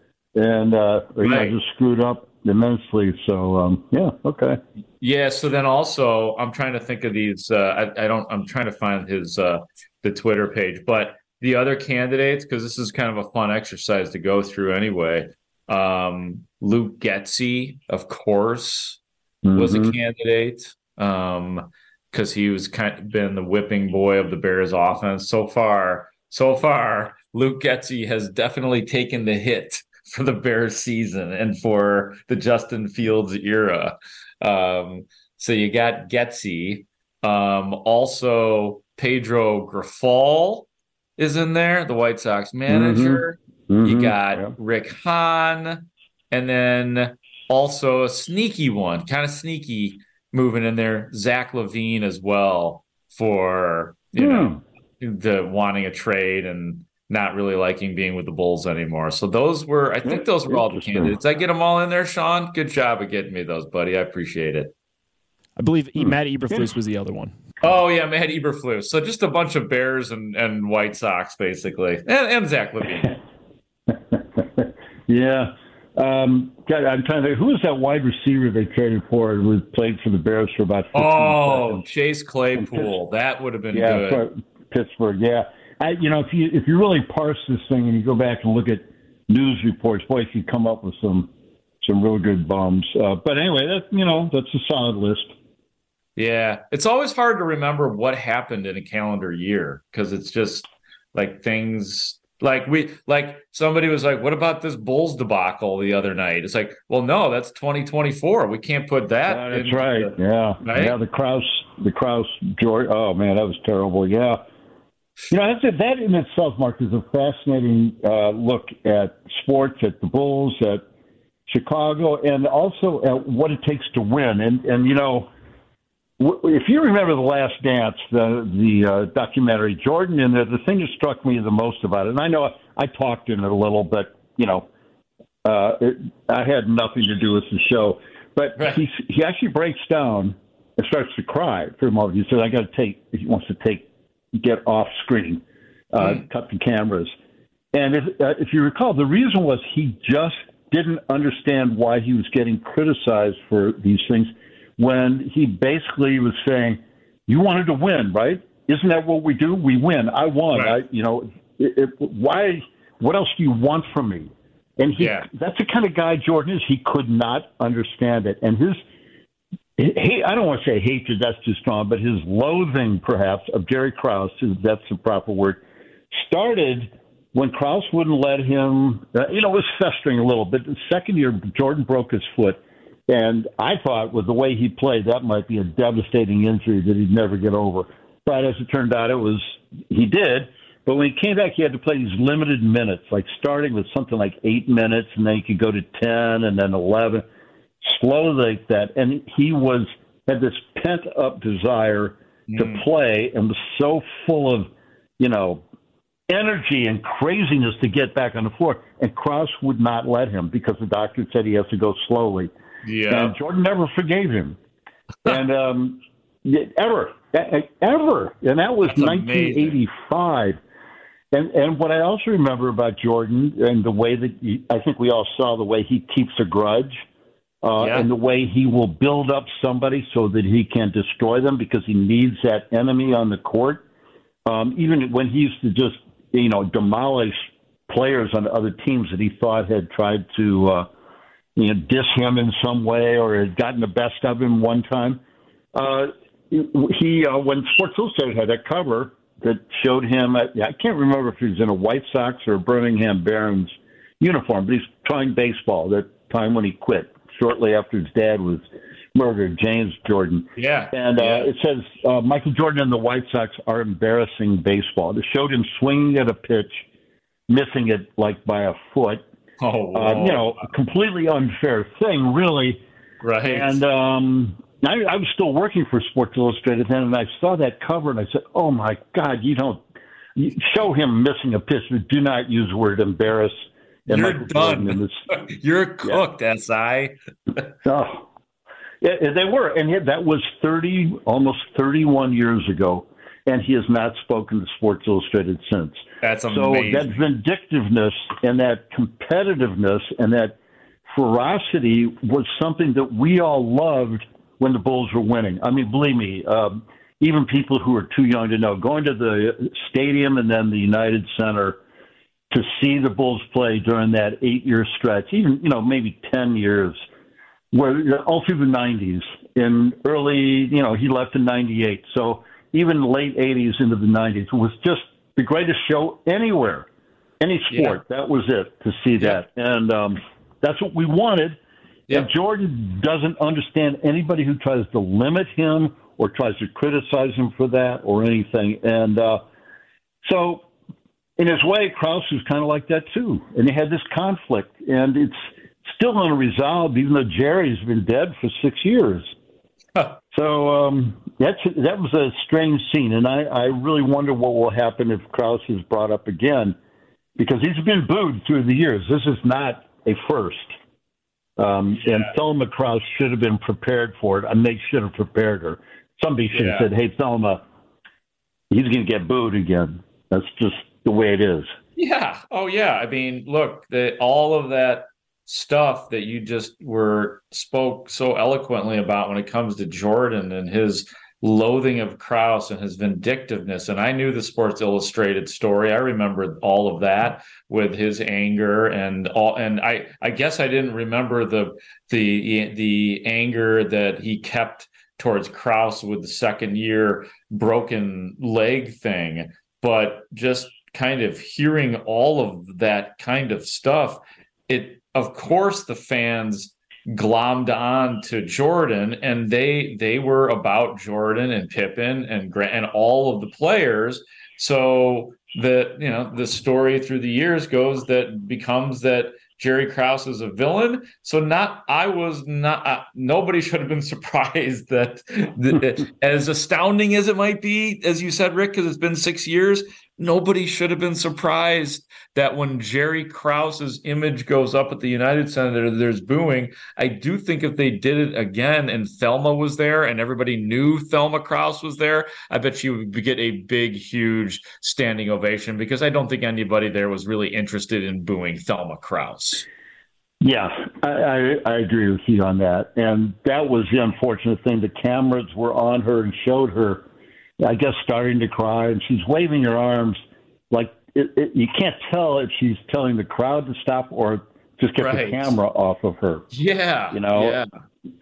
and uh, or, you know, Right. just screwed up immensely. So um, yeah, okay. Yeah. So then also, I'm trying to think of these. Uh, I, I don't. I'm trying to find his uh, the Twitter page, but the other candidates, because this is kind of a fun exercise to go through anyway. Um, Luke Getsy, of course, was a Mhm. candidate um, because he was kind of been the whipping boy of the Bears offense so far. So far, Luke Getsy has definitely taken the hit for the Bears season and for the Justin Fields era. Um, so you got Getsy. Um, also, Pedro Grifol is in there, the White Sox manager. Mhm, You got yeah. Rick Hahn, and then also a sneaky one, kind of sneaky moving in there, Zach Levine as well for, you know, the wanting a trade and not really liking being with the Bulls anymore. So those were, I think those were all the Interesting. candidates. I get them all in there, Sean. Good job of getting me those, buddy. I appreciate it. I believe E- Matt Eberflus was the other one. Oh yeah, Matt Eberflus. So just a bunch of Bears and, and White Sox basically, and, and Zach Levine. Yeah. Um, God, I'm trying to think. Who was that wide receiver they traded for and was played for the Bears for about fifteen Oh, seconds? Chase Claypool. That would have been Yeah, good. for Pittsburgh. Yeah, I, you know, if you if you really parse this thing and you go back and look at news reports, boy, you come up with some some real good bums. Uh, but anyway, that you know, that's a solid list. Yeah, it's always hard to remember what happened in a calendar year because it's just like things like we like somebody was like, "What about this Bulls debacle the other night?" It's like, well, no, that's twenty twenty-four. We can't put that. Yeah, that's in right. the- Yeah, Right? yeah. The Kraus, the Kraus, George. Oh man, that was terrible. Yeah. You know, that's, that in itself, Mark, is a fascinating uh, look at sports, at the Bulls, at Chicago, and also at what it takes to win. And and you know, w- if you remember The Last Dance, the the uh, documentary, Jordan in there, the thing that struck me the most about it, and I know I, I talked in it a little, but you know, uh, it, I had nothing to do with the show. But Right. he he actually breaks down and starts to cry for a moment. He says, "I got to take." He wants to take. Get off screen, uh, Mm. cut the cameras. And if, uh, if you recall, the reason was he just didn't understand why he was getting criticized for these things when he basically was saying, you wanted to win, right? Isn't that what we do? We win. I won. Right. I, you know, it, it, why, what else do you want from me? And he, Yeah. that's the kind of guy Jordan is. He could not understand it. And his, He, I don't want to say hatred, that's too strong, but his loathing, perhaps, of Jerry Krause, if that's the proper word, started when Krause wouldn't let him, uh, you know, it was festering a little bit. The second year, Jordan broke his foot, and I thought with the way he played, that might be a devastating injury that he'd never get over. But as it turned out, it was, he did. But when he came back, he had to play these limited minutes, like starting with something like eight minutes, and then he could go to ten and then eleven. Slow like that, and he was had this pent up desire to Mm. play, and was so full of, you know, energy and craziness to get back on the floor. And Krause would not let him because the doctor said he has to go slowly. Yeah. And Jordan never forgave him, and um, ever, ever, and that was That's amazing. nineteen eighty-five. And and what I also remember about Jordan and the way that he, I think we all saw the way he keeps a grudge. Uh, Yeah. and the way he will build up somebody so that he can destroy them because he needs that enemy on the court. Um, even when he used to just, you know, demolish players on other teams that he thought had tried to, uh, you know, diss him in some way or had gotten the best of him one time. Uh, he, uh, when Sports Illustrated had that cover that showed him, at, I can't remember if he was in a White Sox or a Birmingham Barons uniform, but he's playing baseball that time when he quit, shortly after his dad was murdered, James Jordan. Yeah. And uh, yeah. it says uh, Michael Jordan and the White Sox are embarrassing baseball. It showed him swinging at a pitch, missing it like by a foot. Oh, uh, you know, a completely unfair thing, really. Right. And um, I, I was still working for Sports Illustrated then, and I saw that cover, and I said, "Oh my God, you don't you show him missing a pitch, but do not use the word embarrass." And You're Michael done. This, You're cooked, yeah. S I. Oh. Yeah, they were, and that was thirty, almost thirty-one years ago, and he has not spoken to Sports Illustrated since. That's amazing. So that vindictiveness and that competitiveness and that ferocity was something that we all loved when the Bulls were winning. I mean, believe me, um, even people who are too young to know, going to the stadium and then the United Center to see the Bulls play during that eight-year stretch, even, you know, maybe ten years, where all through the nineties, in early, you know, he left in ninety-eight. So even late eighties into the nineties was just the greatest show anywhere, any sport. Yeah. That was it, to see yeah. that. And um, that's what we wanted. Yeah. And Jordan doesn't understand anybody who tries to limit him or tries to criticize him for that or anything. And uh, so in his way, Krause was kind of like that too. And they had this conflict, and it's still unresolved, even though Jerry's been dead for six years. Huh. So um, that's that was a strange scene, and I, I really wonder what will happen if Krause is brought up again, because he's been booed through the years. This is not a first. Um, yeah. And Thelma Krause should have been prepared for it, and they should have prepared her. Somebody should yeah. have said, hey, Thelma, he's going to get booed again. That's just the way it is. Yeah. Oh, yeah. I mean, look, the, all of that stuff that you just were spoke so eloquently about when it comes to Jordan and his loathing of Krause and his vindictiveness. And I knew the Sports Illustrated story. I remember all of that with his anger and all. And I, I guess I didn't remember the the the anger that he kept towards Krause with the second year broken leg thing. But just kind of hearing all of that kind of stuff, it of course the fans glommed on to Jordan, and they they were about Jordan and Pippen and Grant and all of the players. So the you know the story through the years goes that becomes that Jerry Krause is a villain. So not I was not uh, nobody should have been surprised that the, as astounding as it might be, as you said, Rick, because it's been six years. Nobody should have been surprised that when Jerry Krause's image goes up at the United Center, there's booing. I do think if they did it again and Thelma was there and everybody knew Thelma Krause was there, I bet you would get a big, huge standing ovation, because I don't think anybody there was really interested in booing Thelma Krause. Yeah, I, I, I agree with you on that. And that was the unfortunate thing. The cameras were on her and showed her, I guess, starting to cry, and she's waving her arms like it, it, you can't tell if she's telling the crowd to stop or just get right. the camera off of her. Yeah, you know. Yeah.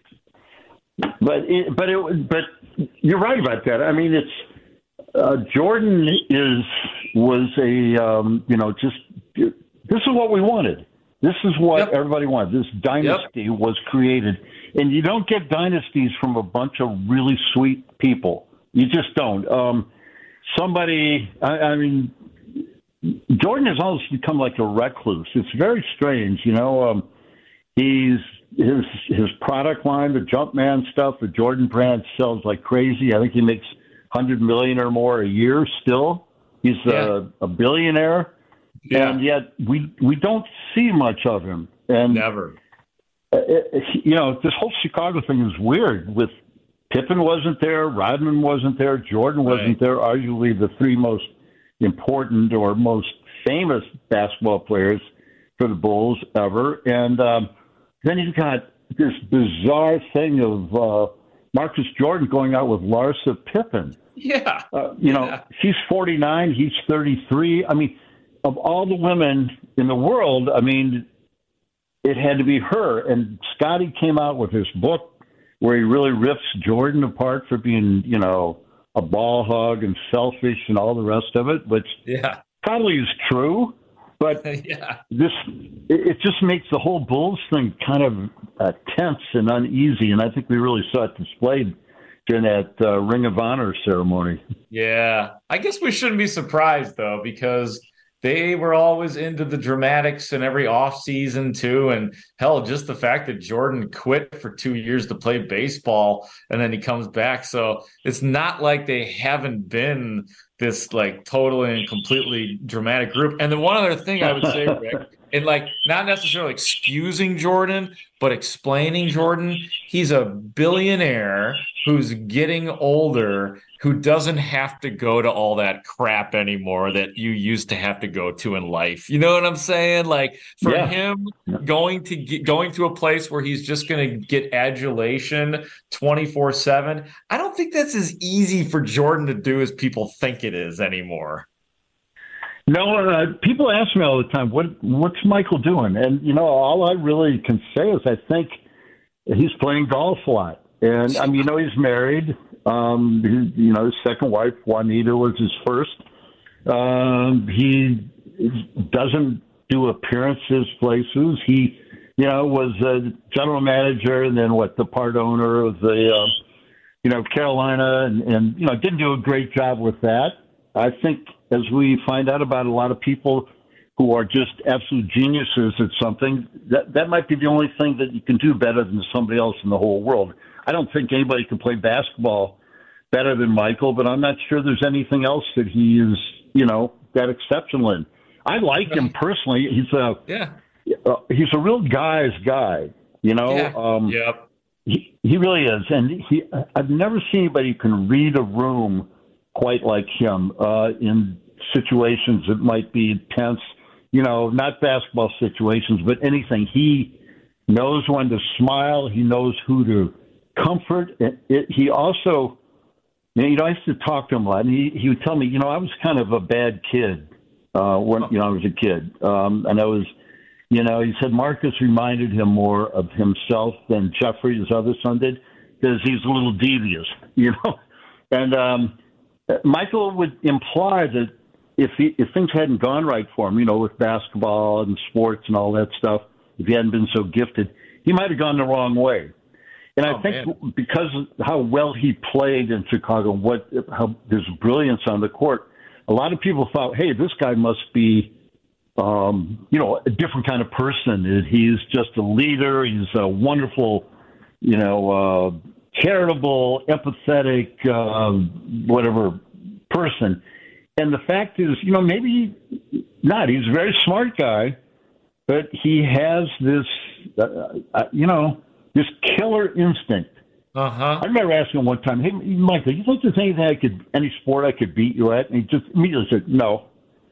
But it, but it, but you're right about that. I mean, it's uh, Jordan is was a um, you know just this is what we wanted. This is what yep. everybody wanted. This dynasty yep. was created, and you don't get dynasties from a bunch of really sweet people. You just don't. Um, somebody, I, I mean, Jordan has always become like a recluse. It's very strange, you know. Um, he's his his product line, the Jumpman stuff, the Jordan brand sells like crazy. I think he makes hundred million or more a year. Still, he's yeah. a, a billionaire, yeah. and yet we we don't see much of him. And never. It, it, you know, this whole Chicago thing is weird with. Pippen wasn't there. Rodman wasn't there. Jordan wasn't right. there. Arguably the three most important or most famous basketball players for the Bulls ever. And um, then you've got this bizarre thing of uh, Marcus Jordan going out with Larsa Pippen. Yeah. Uh, you know, yeah. she's forty-nine. He's thirty-three. I mean, of all the women in the world, I mean, it had to be her. And Scotty came out with this book where he really rips Jordan apart for being, you know, a ball hog and selfish and all the rest of it, which yeah. probably is true. But yeah. this, it, it just makes the whole Bulls thing kind of uh, tense and uneasy. And I think we really saw it displayed during that uh, Ring of Honor ceremony. Yeah. I guess we shouldn't be surprised, though, because they were always into the dramatics in every offseason, too. And hell, just the fact that Jordan quit for two years to play baseball and then he comes back. So it's not like they haven't been this like totally and completely dramatic group. And then one other thing I would say, Rick, and like not necessarily excusing Jordan, but explaining Jordan, he's a billionaire who's getting older, who doesn't have to go to all that crap anymore that you used to have to go to in life. You know what I'm saying? Like for yeah. him going to get, going to a place where he's just going to get adulation twenty-four seven. I don't think that's as easy for Jordan to do as people think it is anymore. No, uh, people ask me all the time, what what's Michael doing? And, you know, all I really can say is I think he's playing golf a lot. And, I mean, you know, he's married. Um, he, you know, his second wife, Juanita, was his first. Um, he doesn't do appearances places. He, you know, was a general manager and then, what, the part owner of the, uh, you know, Carolina and, and, you know, didn't do a great job with that. I think as we find out about a lot of people who are just absolute geniuses at something, that that might be the only thing that you can do better than somebody else in the whole world. I don't think anybody can play basketball better than Michael, but I'm not sure there's anything else that he is, you know, that exceptional in. I like him personally. He's a yeah. Uh, he's a real guy's guy, you know. Yeah. Um, yep. He he really is, and he. I've never seen anybody who can read a room quite like him uh, in situations that might be tense, you know, not basketball situations, but anything. He knows when to smile. He knows who to comfort. It, it, he also, you know, I used to talk to him a lot, and he, he would tell me, you know, I was kind of a bad kid uh, when, you know, I was a kid. Um, and I was, you know, he said Marcus reminded him more of himself than Jeffrey, his other son, did, because he's a little devious, you know. And, um, Michael would imply that if he, if things hadn't gone right for him, you know, with basketball and sports and all that stuff, if he hadn't been so gifted, he might have gone the wrong way. And oh, I think man. because of how well he played in Chicago, what how his brilliance on the court, a lot of people thought, hey, this guy must be, um, you know, a different kind of person. He's just a leader. He's a wonderful, you know, uh, charitable, empathetic, uh, whatever person. And the fact is, you know, maybe not. He's a very smart guy, but he has this, uh, uh, you know, this killer instinct. Uh-huh. I remember asking him one time, hey, Michael, you think there's anything I could, any sport I could beat you at? And he just immediately said, no.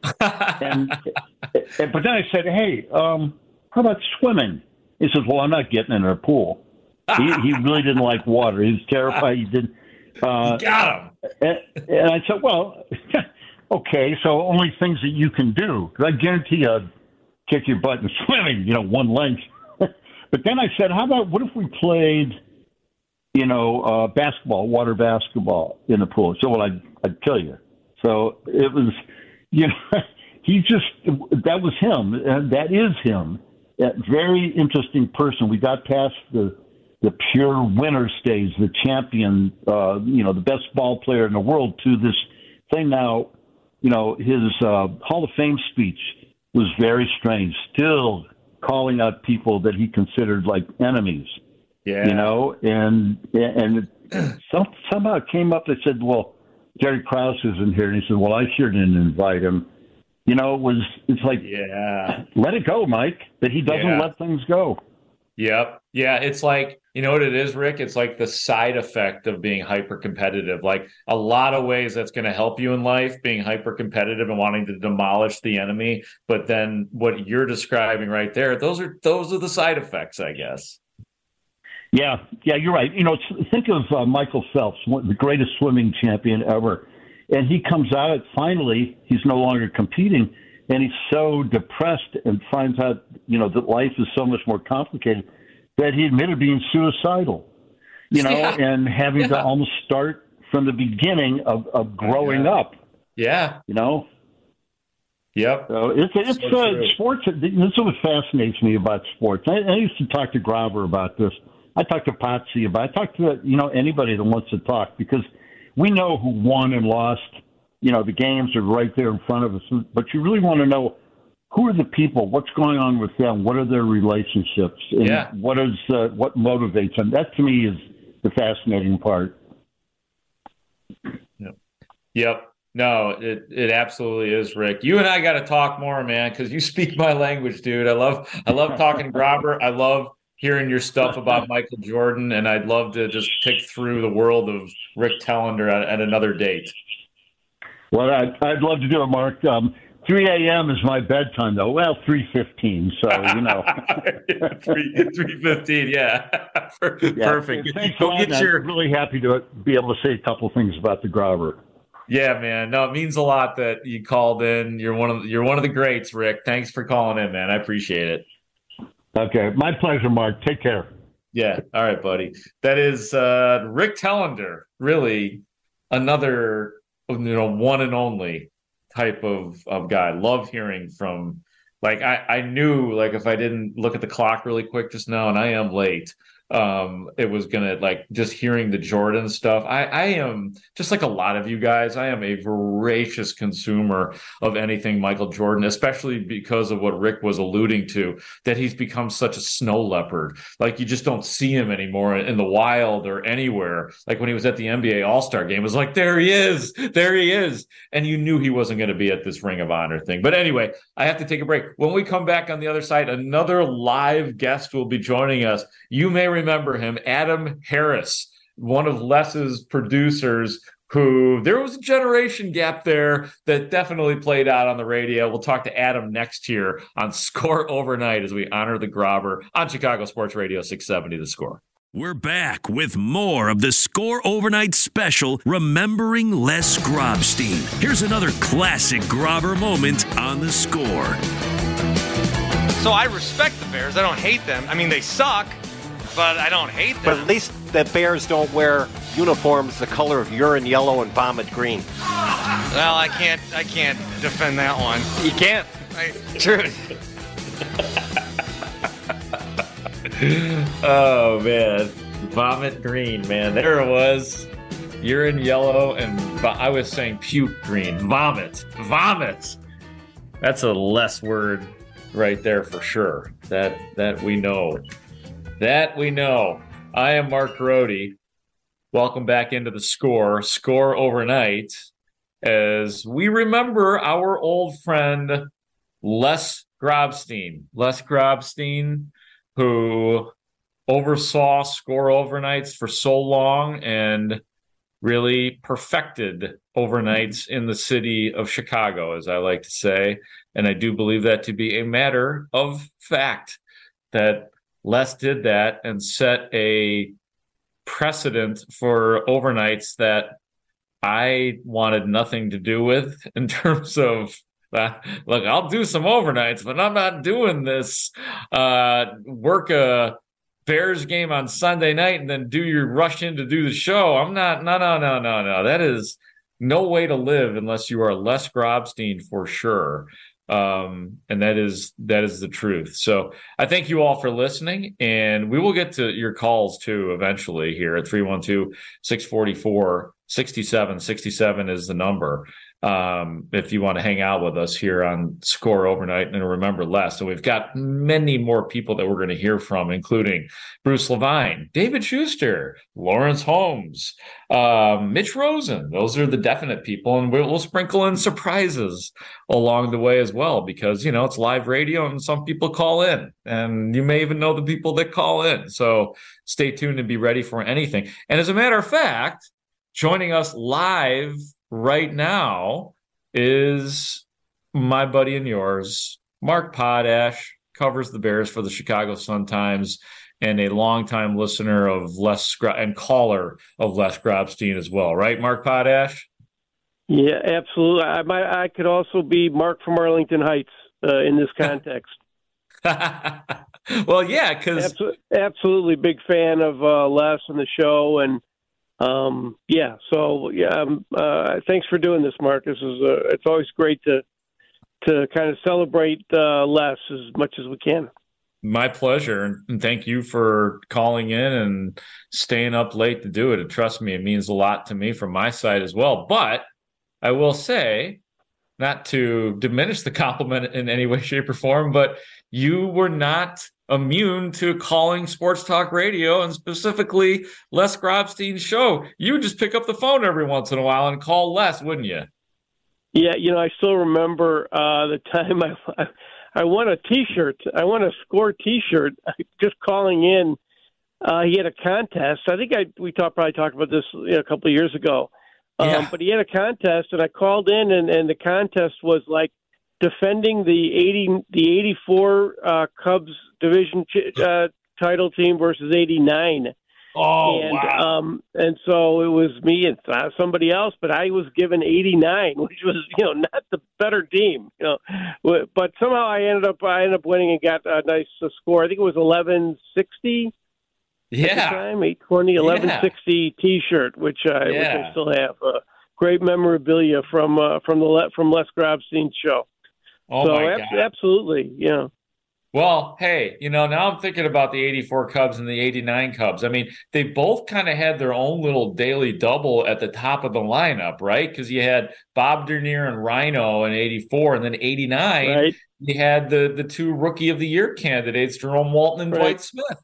and, and But then I said, hey, um, how about swimming? He says, well, I'm not getting in a pool. he, he really didn't like water. He was terrified. He didn't. Uh, you got him. And, and I said, well, okay, so only things that you can do. Because I guarantee you I'd kick your butt in swimming, you know, one length. But then I said, how about, what if we played, you know, uh, basketball, water basketball in the pool? So, well, I'd, I'd kill you. So it was, you know, he just, that was him. And that is him. That very interesting person. We got past the, the pure winner stage, the champion, uh, you know, the best ball player in the world, to this thing now. You know, his uh, Hall of Fame speech was very strange, still calling out people that he considered like enemies. Yeah. You know, and and it, some, somehow it came up, they said, well, Jerry Krause isn't here. And he said, well, I sure didn't invite him. You know, it was, it's like, yeah, let it go, Mike, that he doesn't yeah. let things go. Yep. Yeah. It's like, you know what it is, Rick? It's like the side effect of being hyper competitive. Like a lot of ways that's going to help you in life, being hyper competitive and wanting to demolish the enemy. But then what you're describing right there, those are, those are the side effects, I guess. Yeah. Yeah, you're right. You know, think of uh, Michael Phelps, the greatest swimming champion ever. And he comes out, finally, he's no longer competing. and he's so depressed and finds out, you know, that life is so much more complicated that he admitted being suicidal, you know, yeah. and having yeah. to almost start from the beginning of, of growing yeah. up. Yeah. You know? Yep. So it's, it's so uh, sports. This is what fascinates me about sports. I, I used to talk to Grobber about this. I talked to Potsy about it. I talked to, you know, anybody that wants to talk, because we know who won and lost. You know, the games are right there in front of us. But you really want to know, who are the people? What's going on with them? What are their relationships? And yeah. what is uh, what motivates them? That to me is the fascinating part. Yep. Yep. No, it it absolutely is, Rick. You and I got to talk more, man, because you speak my language, dude. I love I love talking Grobber. I love hearing your stuff about Michael Jordan, and I'd love to just pick through the world of Rick Tellender at, at another date. Well, I'd, I'd love to do it, Mark. Um, three a.m. is my bedtime, though. Well, three fifteen, so, you know. three fifteen, yeah. yeah. Perfect. Thanks Go get your... I'm really happy to be able to say a couple things about the Grobber. Yeah, man. No, it means a lot that you called in. You're one of the, you're one of the greats, Rick. Thanks for calling in, man. I appreciate it. Okay. My pleasure, Mark. Take care. Yeah. All right, buddy. That is uh, Rick Tellender, really another, you know, one and only type of, of guy. Love hearing from, like, I, I knew, like, if I didn't look at the clock really quick just now, and I am late, um, it was going to, like, just hearing the Jordan stuff. I, I am, just like a lot of you guys, I am a voracious consumer of anything Michael Jordan, especially because of what Rick was alluding to, that he's become such a snow leopard. Like, you just don't see him anymore in the wild or anywhere. Like, when he was at the N B A All-Star game, it was like, there he is, there he is. And you knew he wasn't going to be at this Ring of Honor thing. But anyway, I have to take a break. When we come back on the other side, another live guest will be joining us. You may remember him, Adam Harris, one of Les's producers, who there was a generation gap there that definitely played out on the radio. We'll talk to Adam next here on Score Overnight as we honor the Grobber on Chicago Sports Radio six seventy The Score. We're back with more of the Score Overnight special, Remembering Les Grobstein. Here's another classic Grobber moment on the Score. So I respect the Bears. I don't hate them. I mean, they suck, but I don't hate them. But at least the Bears don't wear uniforms the color of urine yellow and vomit green. Well, I can't I can't defend that one. You can't. I, true. Oh, man. Vomit green, man. There it was. Urine yellow, and vo- I was saying puke green. Vomit. Vomit. That's a less word right there for sure. That that we know. That we know. I am Mark Grody. Welcome back into the Score, Score Overnight, as we remember our old friend Les Grobstein. Les Grobstein, who oversaw Score Overnights for so long and really perfected overnights in the city of Chicago, as I like to say. And I do believe that to be a matter of fact, that Les did that and set a precedent for overnights that I wanted nothing to do with, in terms of, uh, look, I'll do some overnights, but I'm not doing this. Uh, work a Bears game on Sunday night and then do your rush in to do the show. I'm not, no, no, no, no, no. That is no way to live unless you are Les Grobstein for sure. Um, and that is, that is the truth. So I thank you all for listening, and we will get to your calls too eventually here at three one two, six four four, six seven six seven is the number. Um, if you want to hang out with us here on Score Overnight and remember Les. So we've got many more people that we're going to hear from, including Bruce Levine, David Schuster, Lawrence Holmes, um, Mitch Rosen. Those are the definite people. And we'll, we'll sprinkle in surprises along the way as well, because, you know, it's live radio and some people call in, and you may even know the people that call in. So stay tuned and be ready for anything. And as a matter of fact, joining us live right now is my buddy and yours, Mark Potash, covers the Bears for the Chicago Sun-Times, and a longtime listener of Les Gro- and caller of Les Grobstein as well, right, Mark Potash? Yeah, absolutely. I might, I could also be Mark from Arlington Heights uh, in this context. Well, yeah, because absolutely, absolutely big fan of uh, Les and the show, and um, yeah. So yeah, um, uh, thanks for doing this, Mark. This is uh, it's always great to to kind of celebrate uh, Les as much as we can. My pleasure, and thank you for calling in and staying up late to do it. And trust me, it means a lot to me from my side as well. But I will say, not to diminish the compliment in any way, shape, or form, but you were not immune to calling Sports Talk Radio and specifically Les Grobstein's show. You would just pick up the phone every once in a while and call Les, wouldn't you? Yeah, you know, I still remember uh, the time I, I won a T-shirt. I won a Score T-shirt just calling in. Uh, he had a contest. I think I we talked probably talked about this you know, a couple of years ago. Um, yeah. But he had a contest, and I called in, and, and the contest was like defending the eighty the eighty-four uh, Cubs division uh, title team versus eighty-nine. Oh, and, wow. Um, and so it was me and uh, somebody else, but I was given eighty-nine, which was, you know, not the better team, you know, but somehow I ended up, I ended up winning and got a nice uh, score. I think it was eleven sixty. Yeah. At the time, eight twenty, eleven sixty yeah. T-shirt, which I, yeah. which I still have. Uh, great memorabilia from, uh, from the, from Les Grobstein's show. Oh so my ab- God. Absolutely. Yeah. Well, hey, you know, now I'm thinking about the eighty-four Cubs and the eighty-nine Cubs. I mean, they both kind of had their own little daily double at the top of the lineup, right? Because you had Bob Dernier and Rhino in eighty-four, and then eighty-nine, right. You had the, the two Rookie of the Year candidates, Jerome Walton and right. Dwight Smith.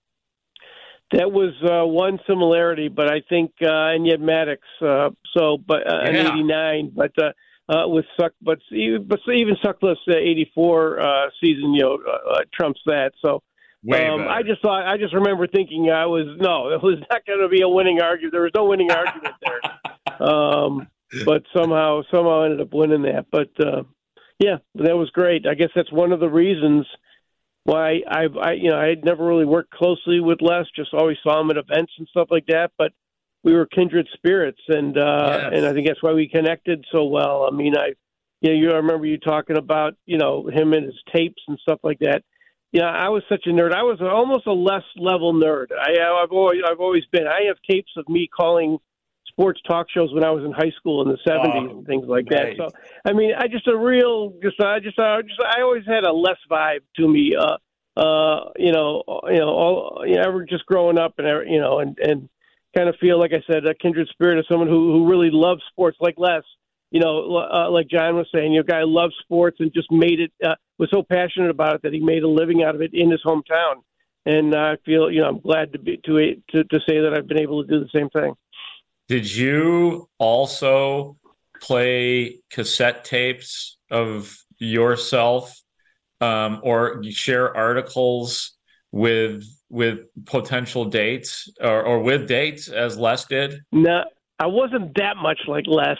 That was uh, one similarity, but I think, uh, and you had Maddox, uh, so, but uh, yeah. in eighty-nine, but uh, uh, with Suck, but even, but even Suckless uh, eighty-four uh, season, you know, uh, trumps that. So um, I just thought, I just remember thinking I was no, it was not going to be a winning argument. There was no winning argument there, um, but somehow, somehow ended up winning that. But uh, yeah, that was great. I guess that's one of the reasons why I've, I, you know, I had never really worked closely with Les, just always saw him at events and stuff like that. But we were kindred spirits, and uh, yes. and I think that's why we connected so well. I mean, I, you know, you I remember you talking about, you know, him and his tapes and stuff like that. You know, I was such a nerd. I was almost a less level nerd. I, I've always, I've always been. I have tapes of me calling sports talk shows when I was in high school in the seventies oh, and things like nice. that. So, I mean, I just a real, just, I just, I just, I always had a less vibe to me. Uh, uh, you know, you know, all, you know, ever just growing up and you know, and and. kind of feel, like I said, a kindred spirit of someone who, who really loves sports, like Les. You know, uh, like John was saying, you know, guy loves sports and just made it, uh, was so passionate about it that he made a living out of it in his hometown. And uh, I feel, you know, I'm glad to be to, to to say that I've been able to do the same thing. Did you also play cassette tapes of yourself, um, or share articles with with potential dates or, or with dates as Les did? No, I wasn't that much like Les.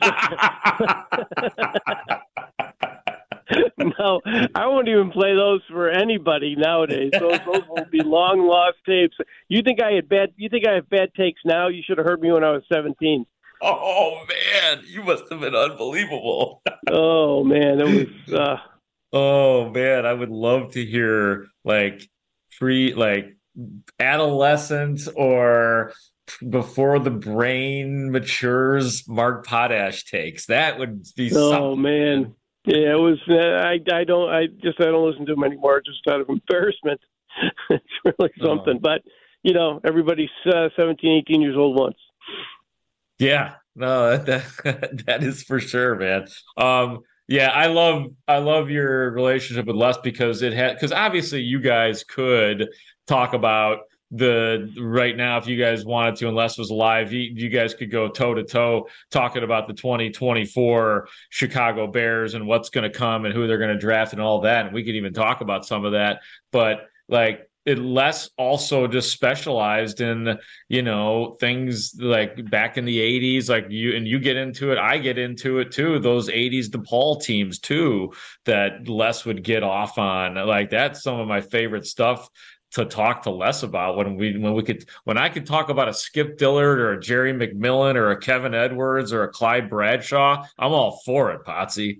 No, I won't even play those for anybody nowadays. Those, those will be long lost tapes. You think I had bad? You think I have bad takes now? You should have heard me when I was seventeen. Oh man, you must have been unbelievable. Oh man, it was. Uh... Oh man, I would love to hear like free, like adolescent or before the brain matures Mark Potash takes. That would be. Oh something. man. Yeah, it was. Uh, I I don't. I just I don't listen to them anymore, just out of embarrassment. It's really something. Oh. But you know, everybody's uh, seventeen, eighteen years old once. Yeah, no, that, that that is for sure, man. Um, yeah, I love I love your relationship with Les because it had because obviously you guys could talk about the right now if you guys wanted to, and Les was alive, you, you guys could go toe to toe talking about the twenty twenty-four Chicago Bears and what's going to come and who they're going to draft and all that. And we could even talk about some of that, but like it Les also just specialized in, you know, things like back in the eighties, like you, and you get into it. I get into it too. Those eighties DePaul teams too, that Les would get off on. Like that's some of my favorite stuff to talk to Les about when we when we could when I could talk about a Skip Dillard or a Jerry McMillan or a Kevin Edwards or a Clyde Bradshaw. I'm all for it, Potsy.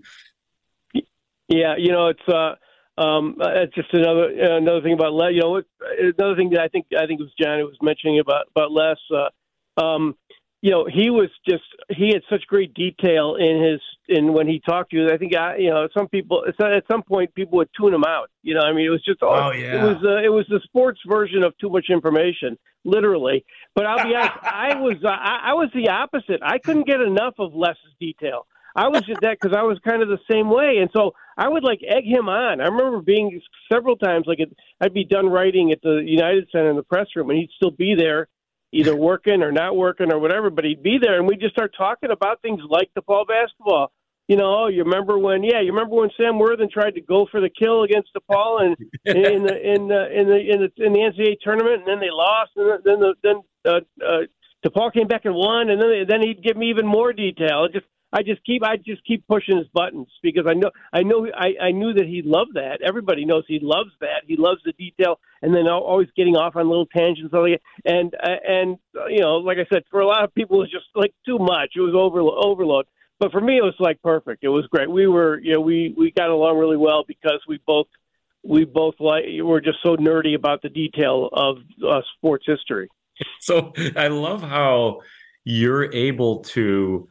Yeah, you know, it's uh, um, it's just another another thing about Les. You know, another thing that I think I think it was John who was mentioning about about Les. Uh, um, you know, he was just he had such great detail in his in when he talked to you. I think I, you know, some people at some point people would tune him out. You know, I mean, it was just oh yeah, it was uh, it was the sports version of too much information, literally. But I'll be honest, I was uh, I, I was the opposite. I couldn't get enough of Les's detail. I was just that because I was kind of the same way, and so I would like egg him on. I remember being several times like it, I'd be done writing at the United Center in the press room, and he'd still be there, either working or not working or whatever. But he'd be there, and we'd just start talking about things like DePaul basketball. You know, oh, you remember when? Yeah, you remember when Sam Worthen tried to go for the kill against DePaul and in the in the in the in the in the N C double A tournament, and then they lost, and then the, then uh, uh, DePaul came back and won, and then then he'd give me even more detail. It just I just keep I just keep pushing his buttons because I know I know I, I knew that he loved that. Everybody knows he loves that. He loves the detail, and then always getting off on little tangents. And uh, and uh, you know, like I said, for a lot of people, it was just like too much. It was over, overload. But for me, it was like perfect. It was great. We were you know we, we got along really well because we both we both like were just so nerdy about the detail of uh, sports history. So I love how you're able to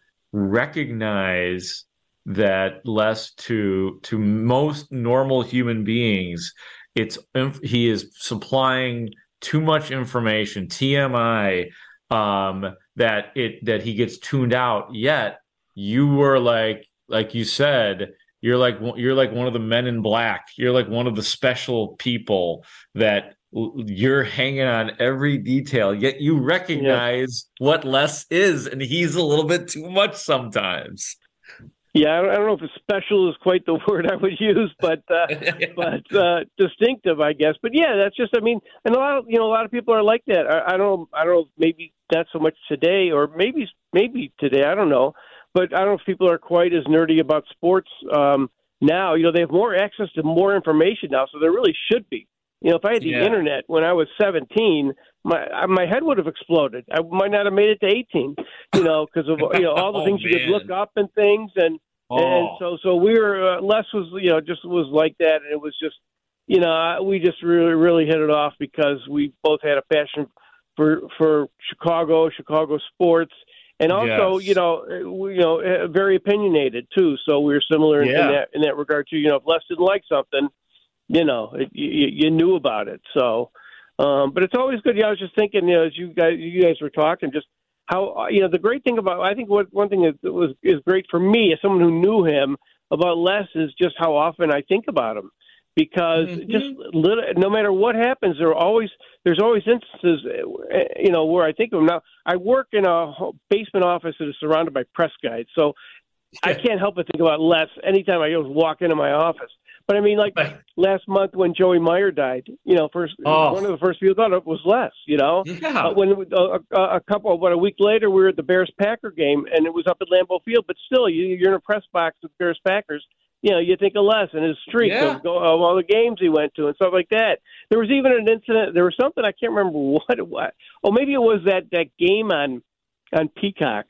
recognize that Les to to most normal human beings, it's he is supplying too much information, T M I, um, that it that he gets tuned out. Yet you were like like you said, you're like you're like one of the men in black. You're like one of the special people that you're hanging on every detail, yet you recognize yeah. what Les is, and he's a little bit too much sometimes. Yeah, I don't, I don't know if special is quite the word I would use, but uh, but uh, distinctive, I guess. But yeah, that's just, I mean, and a lot of you know a lot of people are like that. I, I don't, I don't know, maybe not so much today, or maybe maybe today, I don't know. But I don't know if people are quite as nerdy about sports um, now. You know, they have more access to more information now, so there really should be. You know, if I had the yeah. internet when I was seventeen, my my head would have exploded. I might not have made it to eighteen, you know, because of you know all the oh, things man. you could look up and things, and oh. and so so we were uh, Les was you know just was like that, and it was just you know we just really really hit it off because we both had a passion for for Chicago, Chicago sports, and also yes. you know we, you know very opinionated too. So we were similar yeah. in that in that regard too. You know, if Les didn't like something, you know, it, you, you knew about it. So, um, but it's always good. Yeah, I was just thinking, you know, as you guys, you guys were talking, just how, you know, the great thing about, I think what one thing that was is great for me as someone who knew him about Les is just how often I think about him, because mm-hmm. just little, no matter what happens, there are always there's always instances, you know, where I think of him. Now, I work in a basement office that is surrounded by press guides, so I can't help but think about Les anytime I just walk into my office. But I mean, like last month when Joey Meyer died, you know, first oh. one of the first people thought of was Les. You know, yeah. uh, when uh, a couple, what a week later, we were at the Bears Packer game, and it was up at Lambeau Field. But still, you, you're in a press box with Bears Packers. You know, you think of Les and his streak yeah. of, of all the games he went to and stuff like that. There was even an incident. There was something I can't remember what it was. Oh, maybe it was that that game on on Peacock.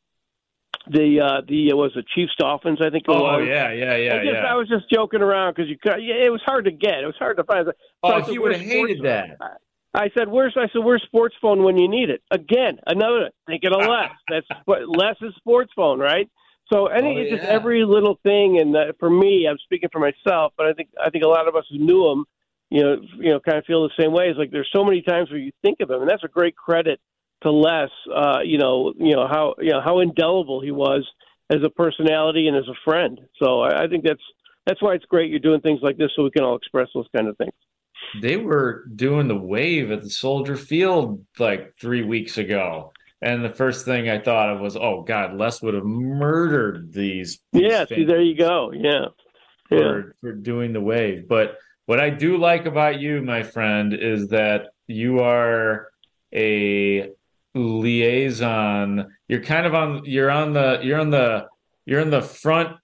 The uh, the uh, was the Chiefs Dolphins, I think it oh, was. Oh yeah, yeah, yeah, I, just, yeah. I was just joking around because you yeah, it was hard to get. It was hard to find. So oh, said, he would have hated that. I, I said, "Where's?" I said, "Where's sports phone when you need it?" Again, another thinking of Les. That's Les's sports phone, right? So any oh, it's yeah. just every little thing, and uh, for me, I'm speaking for myself, but I think I think a lot of us who knew him, you know, you know, kind of feel the same way. It's like there's so many times where you think of him, and that's a great credit to Les. Uh, you know, you know how you know how indelible he was as a personality and as a friend. So I, I think that's that's why it's great you're doing things like this so we can all express those kind of things. They were doing the wave at the Soldier Field like three weeks ago. And the first thing I thought of was, oh, God, Les would have murdered these. these yeah, see, there you go. Yeah. For, yeah. for doing the wave. But what I do like about you, my friend, is that you are a liaison. You're kind of on you're on the you're on the you're in the front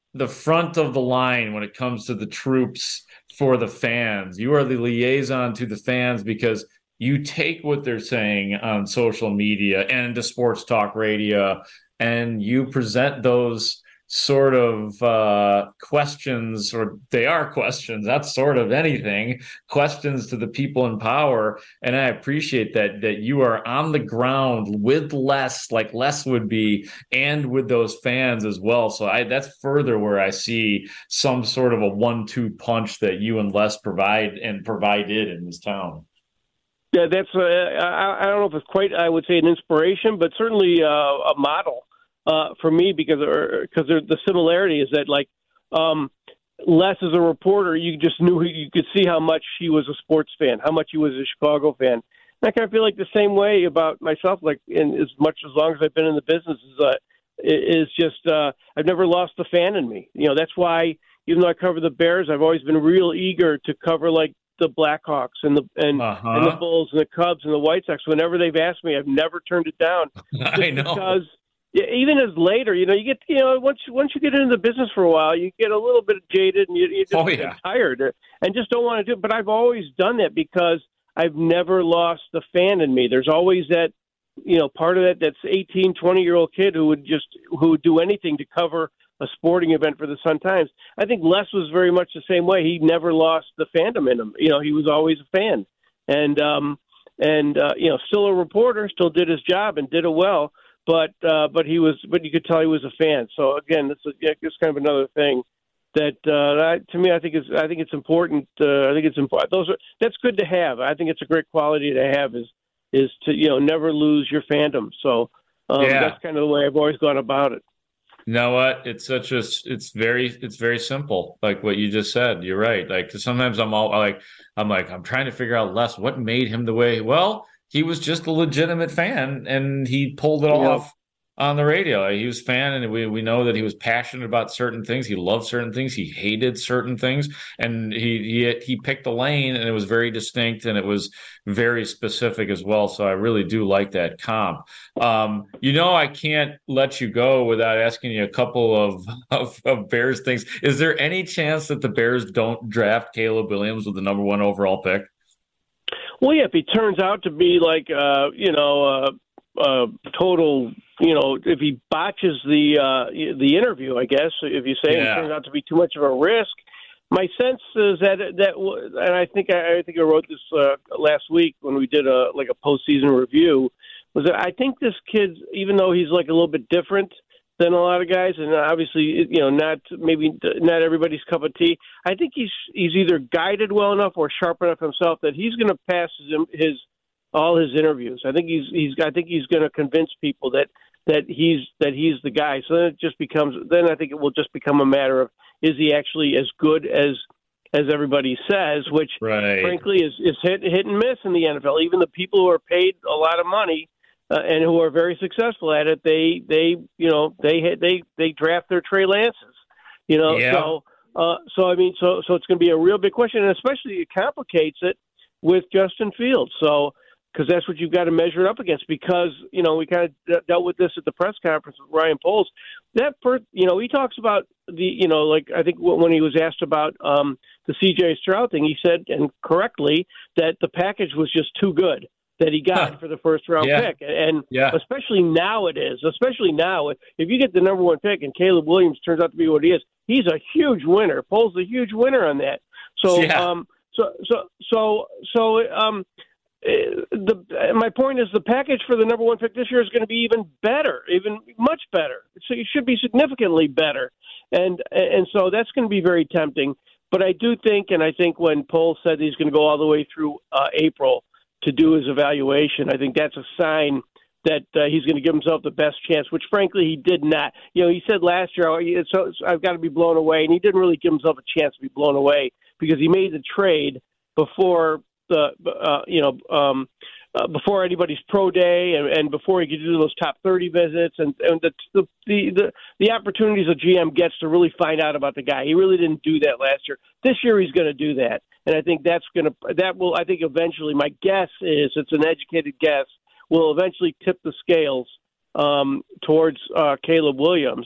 the front of the line when it comes to the troops for the fans. You are the liaison to the fans because you take what they're saying on social media and to sports talk radio, and you present those sort of uh, questions, or they are questions, that's sort of anything, questions to the people in power. And I appreciate that, that you are on the ground with Les, like Les would be, and with those fans as well. So I, that's further where I see some sort of a one two punch that you and Les provide and provided in this town. Yeah, that's, uh, I, I don't know if it's quite, I would say, an inspiration, but certainly uh, a model. Uh, for me, because because the similarity is that, like, um, Les as a reporter, you just knew, you could see how much he was a sports fan, how much he was a Chicago fan. And I kind of feel like the same way about myself, like, in as much as long as I've been in the business, is, uh, is just uh, I've never lost the fan in me. You know, that's why, even though I cover the Bears, I've always been real eager to cover, like, the Blackhawks and the and, uh-huh. and the Bulls and the Cubs and the White Sox. Whenever they've asked me, I've never turned it down. I know. Because yeah, even as later, you know, you get, you know, once once you get into the business for a while, you get a little bit jaded and you, you just oh, yeah. get tired and just don't want to do it. But I've always done that because I've never lost the fan in me. There's always that, you know, part of that that's eighteen, twenty-year-old kid who would just who would do anything to cover a sporting event for the Sun-Times. I think Les was very much the same way. He never lost the fandom in him. You know, he was always a fan. And, um, and uh, you know, still a reporter, still did his job and did it well. But uh, but he was, but you could tell he was a fan. So again, this is it's kind of another thing that uh, to me, I think is I think it's important. Uh, I think it's important. Those are that's good to have. I think it's a great quality to have is is to you know never lose your fandom. So um, yeah. that's kind of the way I've always gone about it. You know what? It's such a, it's very, it's very simple. Like what you just said. You're right. Like, cause sometimes I'm all like, I'm like, I'm trying to figure out Les, what made him the way, well, he was just a legitimate fan and he pulled it yeah. off on the radio. He was a fan, and we, we know that he was passionate about certain things. He loved certain things. He hated certain things, and he, he, he picked a lane, and it was very distinct, and it was very specific as well. So I really do like that comp. Um, you know, I can't let you go without asking you a couple of, of, of Bears things. Is there any chance that the Bears don't draft Caleb Williams with the number one overall pick? Well, yeah, if he turns out to be like, uh, you know, uh, uh, total, you know, if he botches the uh, the interview, I guess, if you say yeah. it turns out to be too much of a risk, my sense is that that, and I think I, I think I wrote this uh, last week when we did a like a postseason review, was that I think this kid, even though he's like a little bit different than a lot of guys, and obviously, you know, not maybe not everybody's cup of tea. I think he's he's either guided well enough or sharp enough himself that he's going to pass his, his all his interviews. I think he's he's I think he's going to convince people that that he's that he's the guy. So then it just becomes then I think it will just become a matter of, is he actually as good as as everybody says, which right. frankly is is hit hit and miss in the N F L. Even the people who are paid a lot of money. Uh, and who are very successful at it, they, they, you know, they, they, they draft their Trey Lances, you know. Yeah. So, uh, so I mean, so, so it's going to be a real big question, and especially it complicates it with Justin Fields. So, because that's what you've got to measure it up against. Because you know, we kind of d- dealt with this at the press conference with Ryan Poles. That first, you know, he talks about the, you know, like I think when he was asked about um, the C J Stroud thing, he said, and correctly, that the package was just too good that he got huh. for the first round yeah. pick. And yeah. especially now it is, especially now, if you get the number one pick and Caleb Williams turns out to be what he is, he's a huge winner. Pole's a huge winner on that. So, yeah. um, so, so, so, so, um, the, my point is the package for the number one pick this year is going to be even better, even much better. So it should be significantly better. And, and so that's going to be very tempting. But I do think, and I think when Poles said he's going to go all the way through uh, April, to do his evaluation, I think that's a sign that uh, he's going to give himself the best chance, which frankly he did not. You know, he said last year, oh, so, so I've got to be blown away, and he didn't really give himself a chance to be blown away because he made the trade before the, uh, you know, um, uh, before anybody's pro day and, and before he could do those top thirty visits and, and the, the the the the opportunities a G M gets to really find out about the guy. He really didn't do that last year. This year he's going to do that. And I think that's going to, that will, I think eventually, my guess is, it's an educated guess, will eventually tip the scales um, towards uh, Caleb Williams.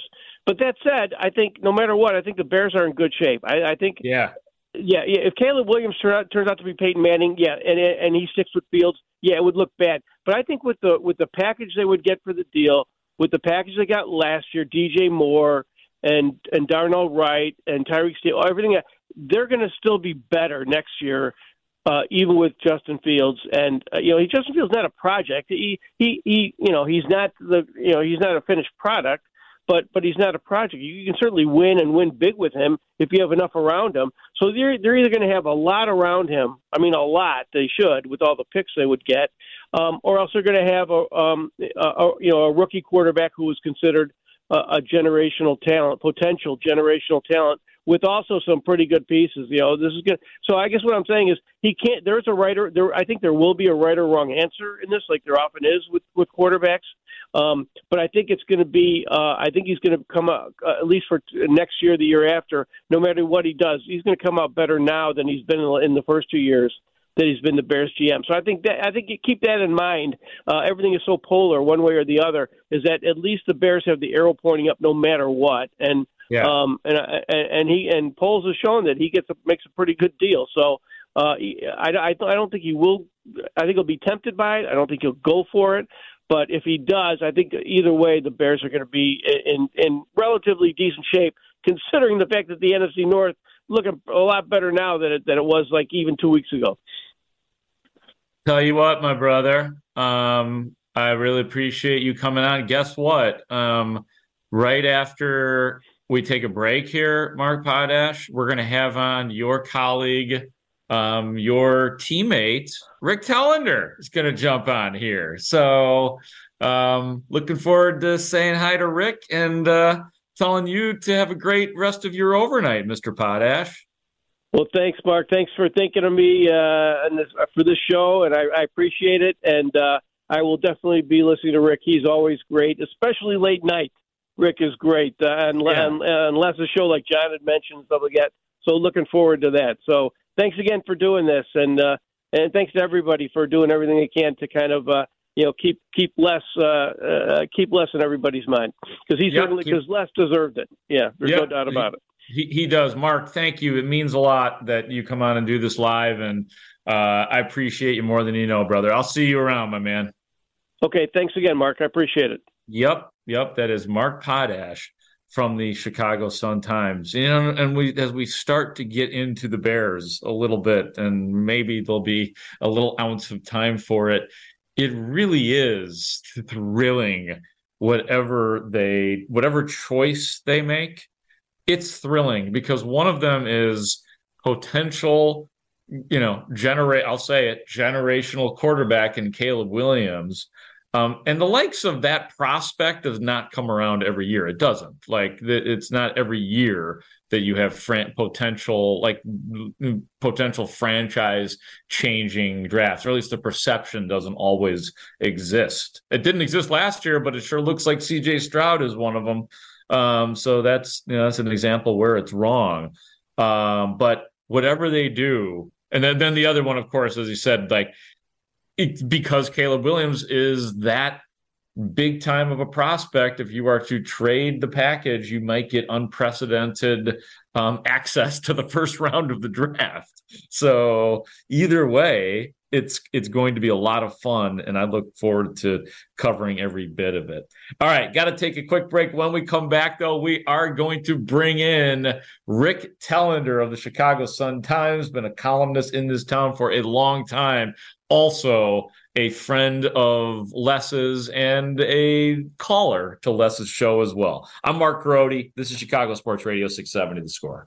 But that said, I think no matter what, I think the Bears are in good shape. I, I think, yeah, yeah, yeah. If Caleb Williams turn out, turns out to be Peyton Manning, yeah, and and he sticks with Fields, yeah, it would look bad. But I think with the with the package they would get for the deal, with the package they got last year, D J Moore and and Darnell Wright and Tyreek Steele, everything, they're going to still be better next year. Uh, even with Justin Fields, and uh, you know, he, Justin Fields not a project. He, he, he, you know, he's not the, you know, he's not a finished product, but but he's not a project. You can certainly win and win big with him if you have enough around him. So they're they're either going to have a lot around him. I mean, a lot. They should with all the picks they would get, um, or else they're going to have a, um, a, a, you know, a rookie quarterback who was considered a, a generational talent, potential generational talent, with also some pretty good pieces. You know, this is good. So I guess what I'm saying is he can't. There's a right or there. I think there will be a right or wrong answer in this, like there often is with with quarterbacks. Um, but I think it's going to be. Uh, I think he's going to come out uh, at least for t- next year, the year after. No matter what he does, he's going to come out better now than he's been in the, in the first two years that he's been the Bears G M. So I think that I think you keep that in mind. Uh, everything is so polar, one way or the other. Is that at least the Bears have the arrow pointing up no matter what, and. Yeah. Um, and, and he and polls have shown that he gets a, makes a pretty good deal. So uh, I, I, I don't think he will. I think he'll be tempted by it. I don't think he'll go for it. But if he does, I think either way the Bears are going to be in in relatively decent shape, considering the fact that the N F C North looking a lot better now than it than it was like even two weeks ago. Tell you what, my brother, um, I really appreciate you coming on. Guess what? Um, right after we take a break here, Mark Potash, we're going to have on your colleague, um, your teammate, Rick Tellender is going to jump on here. So um, looking forward to saying hi to Rick and uh, telling you to have a great rest of your overnight, Mister Potash. Well, thanks, Mark. Thanks for thinking of me uh, and this, for this show, and I, I appreciate it. And uh, I will definitely be listening to Rick. He's always great, especially late night. Rick is great, uh, and, yeah. and, uh, unless a show like John had mentioned, stuff like that. So looking forward to that. So thanks again for doing this, and uh, and thanks to everybody for doing everything they can to kind of uh, you know keep keep Les uh, uh, keep Les in everybody's mind, because he yep, certainly because Les deserved it. Yeah, there's yep, no doubt about it. He he does. Mark, thank you. It means a lot that you come on and do this live, and uh, I appreciate you more than you know, brother. I'll see you around, my man. Okay, thanks again, Mark. I appreciate it. Yep, yep. That is Mark Potash from the Chicago Sun-Times. You know, and we as we start to get into the Bears a little bit, and maybe there'll be a little ounce of time for it. It really is thrilling. Whatever they, whatever choice they make, it's thrilling because one of them is potential, you know, generate. I'll say it, generational quarterback in Caleb Williams. Um, and the likes of that prospect does not come around every year. It doesn't. Like, it's not every year that you have fran- potential, like potential franchise-changing drafts, or at least the perception doesn't always exist. It didn't exist last year, but it sure looks like C J Stroud is one of them. Um, so that's, you know, that's an example where it's wrong. Um, but whatever they do, and then, then the other one, of course, as you said, like, it's because Caleb Williams is that big time of a prospect. If you are to trade the package, you might get unprecedented um, access to the first round of the draft. So either way, it's it's going to be a lot of fun, and I look forward to covering every bit of it. All right, got to take a quick break. When we come back, though, we are going to bring in Rick Tellender of the Chicago Sun-Times, been a columnist in this town for a long time. Also a friend of Les's and a caller to Les's show as well. I'm Mark Grody. This is Chicago Sports Radio six seventy The Score.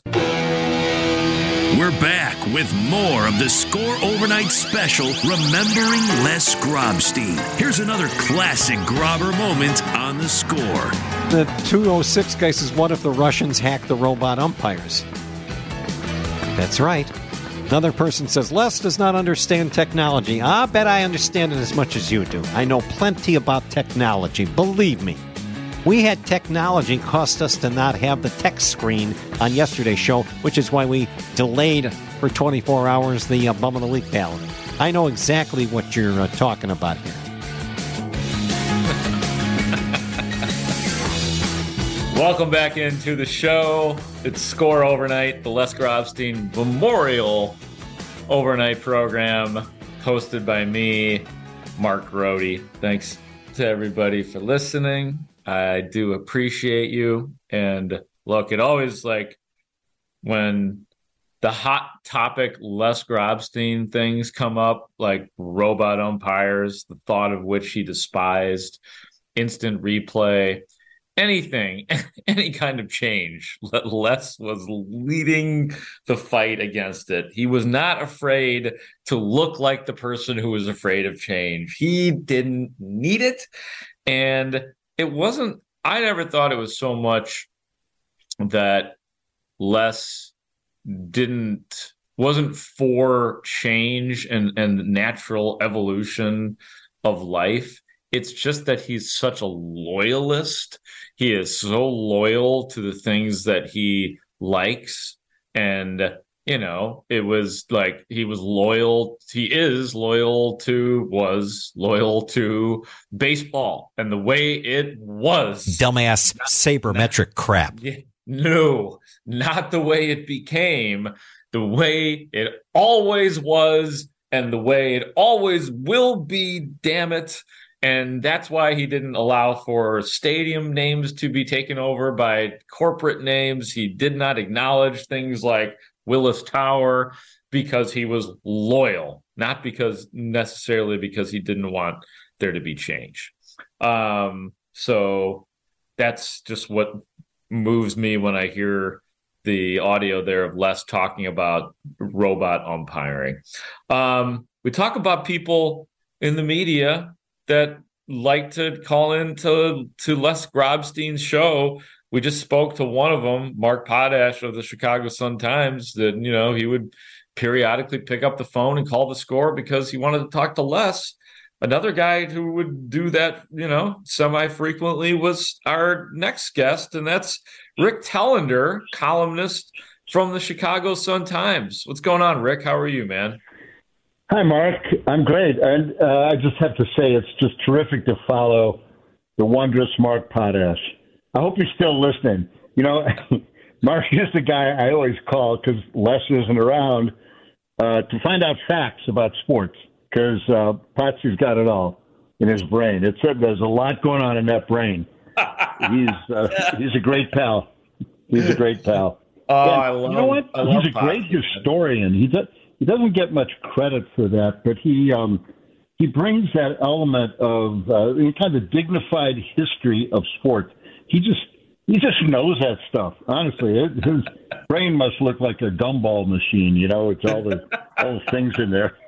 We're back with more of the Score Overnight Special, Remembering Les Grobstein. Here's another classic Grobber moment on The Score. The two oh six guy says, what if the Russians hack the robot umpires? That's right. Another person says, Les does not understand technology. I bet I understand it as much as you do. I know plenty about technology. Believe me. We had technology cost us to not have the text screen on yesterday's show, which is why we delayed for twenty-four hours the uh, Bum of the Week ballot. I know exactly what you're uh, talking about here. Welcome back into the show. It's Score Overnight, the Les Grobstein Memorial Overnight program, hosted by me, Mark Grody. Thanks to everybody for listening. I do appreciate you. And look, it always, like, when the hot topic Les Grobstein things come up, like robot umpires, the thought of which he despised, instant replay, anything, any kind of change, Les was leading the fight against it. He was not afraid to look like the person who was afraid of change. He didn't need it. And it wasn't, I never thought it was so much that Les didn't, wasn't for change and, and natural evolution of life. It's just that he's such a loyalist. He is so loyal to the things that he likes. And, you know, it was like he was loyal. He is loyal to, was loyal to baseball and the way it was. Dumbass sabermetric crap. Yeah, no, not the way it became, the way it always was and the way it always will be, damn it. And that's why he didn't allow for stadium names to be taken over by corporate names. He did not acknowledge things like Willis Tower because he was loyal, not because necessarily because he didn't want there to be change. Um, so that's just what moves me when I hear the audio there of Les talking about robot umpiring. Um, we talk about people in the media that like to call in to, to Les Grobstein's show. We just spoke to one of them, Mark Potash of the Chicago Sun-Times, that, you know, he would periodically pick up the phone and call the Score because he wanted to talk to Les. Another guy who would do that, you know, semi-frequently was our next guest, and that's Rick Telander, columnist from the Chicago Sun-Times. What's going on, Rick? How are you, man? Hi, Mark. I'm great. And uh, I just have to say it's just terrific to follow the wondrous Mark Potash. I hope you're still listening. You know, Mark is the guy I always call because Les isn't around uh, to find out facts about sports because uh, Potsy's got it all in his brain. It's uh, there's a lot going on in that brain. He's uh, he's a great pal. He's a great pal. Oh, and I love. You know what? I love he's a great Potsy, historian. He does. He doesn't get much credit for that, but he um, he brings that element of uh, kind of dignified history of sports. He just he just knows that stuff. Honestly, it, his brain must look like a gumball machine. You know, it's all the all the things in there.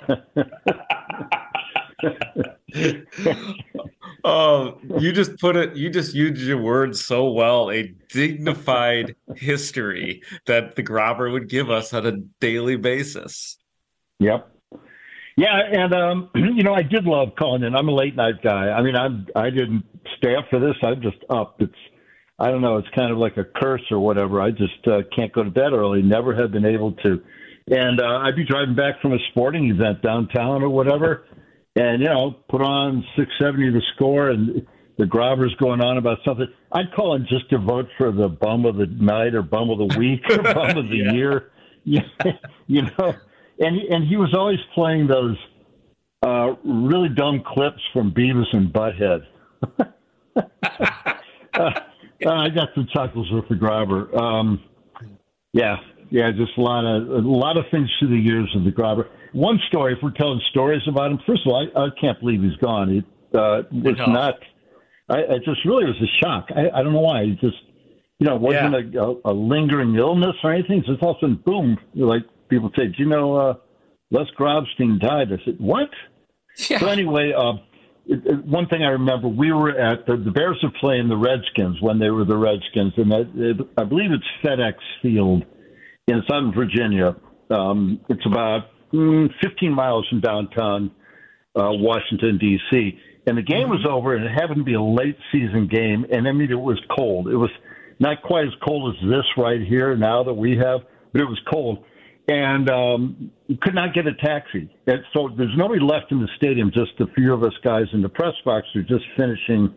Oh, you just put it, you just used your words so well. A dignified history that the Grobber would give us on a daily basis. Yep. Yeah, and, um, you know, I did love calling in. I'm a late night guy. I mean, I'm, I didn't stay up for this. I'm just up. It's, I don't know, it's kind of like a curse or whatever. I just uh, can't go to bed early. Never have been able to. And uh, I'd be driving back from a sporting event downtown or whatever, and, you know, put on six seventy The Score, and the Grobber's going on about something. I'd call in just to vote for the bum of the night or bum of the week or bum of the yeah. year. You know, and he, and he was always playing those uh, really dumb clips from Beavis and Butthead. uh, uh, I got some chuckles with the Grobber. Um, yeah, yeah, just a lot of a lot of things through the years of the Grobber. One story, if we're telling stories about him, first of all, I, I can't believe he's gone. It uh, was no. not. I, I just really was a shock. I, I don't know why. He just, you know, wasn't yeah. a, a, a lingering illness or anything. Just all of a sudden, boom! Like people say, do you know uh, Les Grobstein died? I said, what? Yeah. So anyway, uh, it, it, one thing I remember, we were at the, the Bears were playing the Redskins when they were the Redskins, and I, it, I believe it's FedEx Field in Southern Virginia. Um, it's about mm, fifteen miles from downtown uh, Washington, D C, and the game was over, and it happened to be a late season game, and I mean, it was cold. It was not quite as cold as this right here now that we have, but it was cold. And um, could not get a taxi. And so there's nobody left in the stadium, just a few of us guys in the press box who are just finishing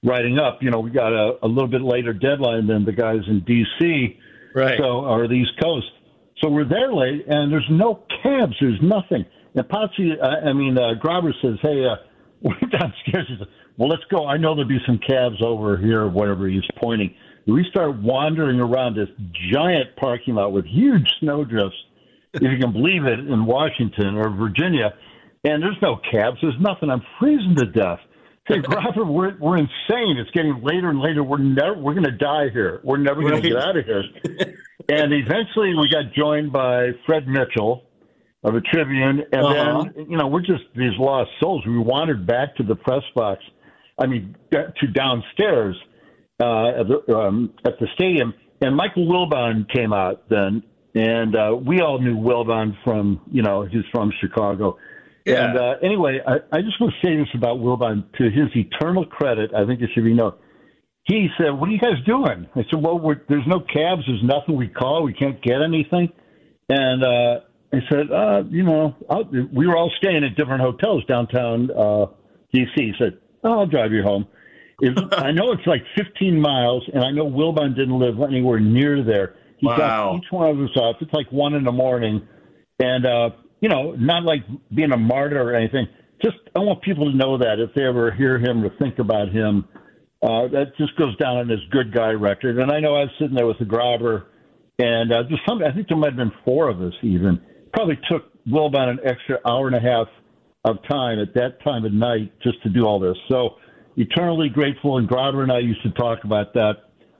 riding up. You know, we got a, a little bit later deadline than the guys in D C, right? So, or the East Coast. So we're there late, and there's no cabs. There's nothing. And Potsy, uh, I mean, uh, Grobber says, hey, uh, we're downstairs. He says, well, let's go. I know there'll be some cabs over here, or whatever he's pointing. We start wandering around this giant parking lot with huge snowdrifts, if you can believe it, in Washington or Virginia. And there's no cabs. There's nothing. I'm freezing to death. Say, Grobber, we're, we're insane. It's getting later and later. We're never, we're going to die here. We're never going right. to get out of here. And eventually we got joined by Fred Mitchell of the Tribune. And uh-huh. then, you know, we're just these lost souls. We wandered back to the press box, I mean, to downstairs uh, at, the, um, at the stadium. And Michael Wilbon came out then. And uh, we all knew Wilbon from, you know, he's from Chicago. Yeah. And uh, anyway, I, I just want to say this about Wilbon. To his eternal credit, I think it should be known. He said, what are you guys doing? I said, well, we're, there's no cabs. There's nothing we call. We can't get anything. And uh, I said, uh, you know, I'll, we were all staying at different hotels downtown uh, D C. He said, oh, I'll drive you home. If, I know it's like fifteen miles, and I know Wilbon didn't live anywhere near there. He wow. got each one of us off. It's like one in the morning. And, uh, you know, not like being a martyr or anything. Just I want people to know that if they ever hear him or think about him, uh, that just goes down on his good guy record. And I know I was sitting there with the Grobber, and uh, just some, I think there might have been four of us even. Probably took Wilbon an extra hour and a half of time at that time of night just to do all this. So eternally grateful, and Grobber and I used to talk about that.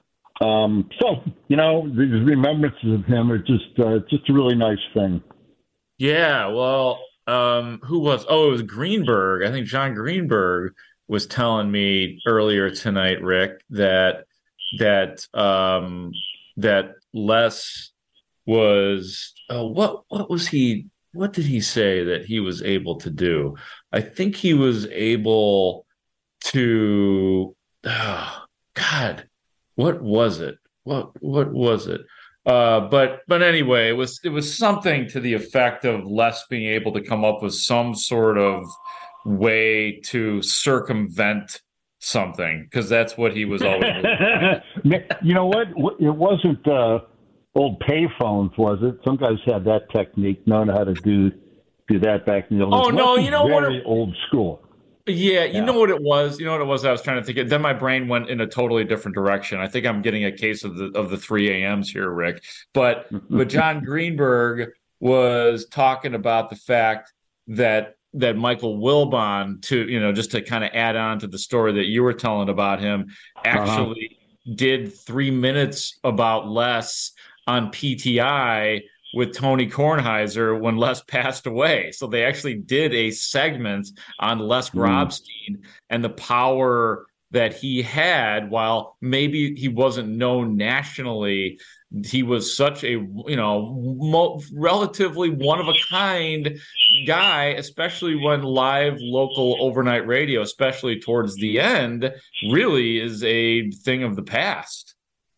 Um, so, you know, the remembrances of him are just uh, just a really nice thing. Yeah, well, um, who was? Oh, it was Greenberg. I think John Greenberg was telling me earlier tonight, Rick, that that um, that Les was. Uh, what what was he? What did he say that he was able to do? I think he was able to. Oh, God, what was it? What what was it? Uh, but but anyway, it was it was something to the effect of Les being able to come up with some sort of way to circumvent something, because that's what he was always doing. You know what? It wasn't uh, old payphones, was it? Some guys had that technique, knowing how to do do that back in the old days. Oh no, you know very what? Very old school. Yeah, you yeah. know what it was. You know what it was. I was trying to think. Of, then my brain went in a totally different direction. I think I'm getting a case of the of the three A Ms here, Rick. But but John Greenberg was talking about the fact that that Michael Wilbon, to you know, just to kind of add on to the story that you were telling about him, actually uh-huh. did three minutes about Les on P T I with Tony Kornheiser when Les passed away. So they actually did a segment on Les Grobstein mm. and the power that he had. While maybe he wasn't known nationally, he was such a, you know, mo- relatively one of a kind guy, especially when live local overnight radio, especially towards the end, really is a thing of the past.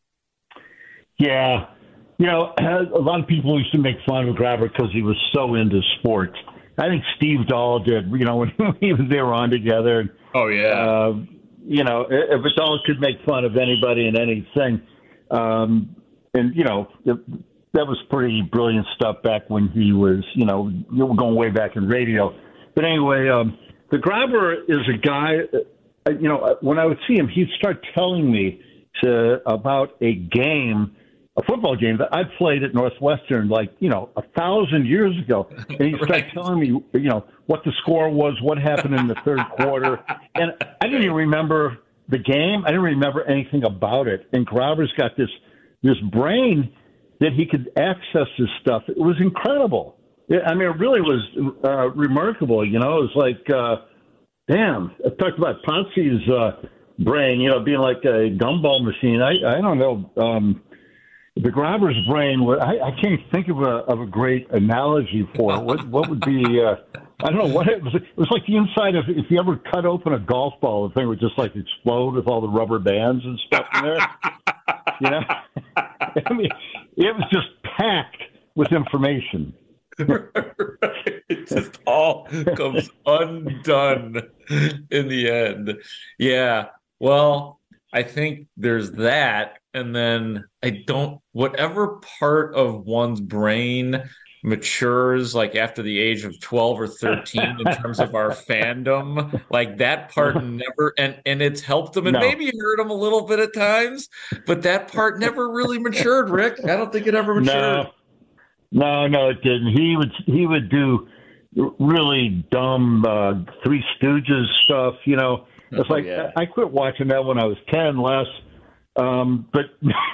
Yeah. You know, a lot of people used to make fun of Grobber because he was so into sports. I think Steve Dahl did, you know, when he was, they were on together. Oh, yeah. Uh, you know, if Dahl could make fun of anybody and anything. Um, and, you know, it, that was pretty brilliant stuff back when he was, you know, going way back in radio. But anyway, um, the Grobber is a guy, uh, you know, when I would see him, he'd start telling me to, about a game, a football game that I played at Northwestern, like, you know, a thousand years ago. And he started right. telling me, you know, what the score was, what happened in the third quarter. And I didn't even remember the game. I didn't remember anything about it. And Grobber's got this, this brain that he could access this stuff. It was incredible. I mean, it really was uh, remarkable. You know, it was like, uh, damn, I talked about Potsy's uh, brain, you know, being like a gumball machine. I, I don't know. Um, The Grobber's brain, I, I can't think of a of a great analogy for it. What what would be, uh, I don't know, what it was. It was like the inside of, if you ever cut open a golf ball, the thing would just like explode with all the rubber bands and stuff in there. You know? I mean, it was just packed with information. Right. It just all comes undone in the end. Yeah. Well, I think there's that. And then I don't, whatever part of one's brain matures like after the age of twelve or thirteen in terms of our fandom, like that part never, and, and it's helped them and No. maybe hurt them a little bit at times, but that part never really matured, Rick. I don't think it ever matured. No, no, no, it didn't. He would, he would do really dumb uh, Three Stooges stuff, you know. It's Oh, like, yeah. I quit watching that when I was ten, Les. Um, but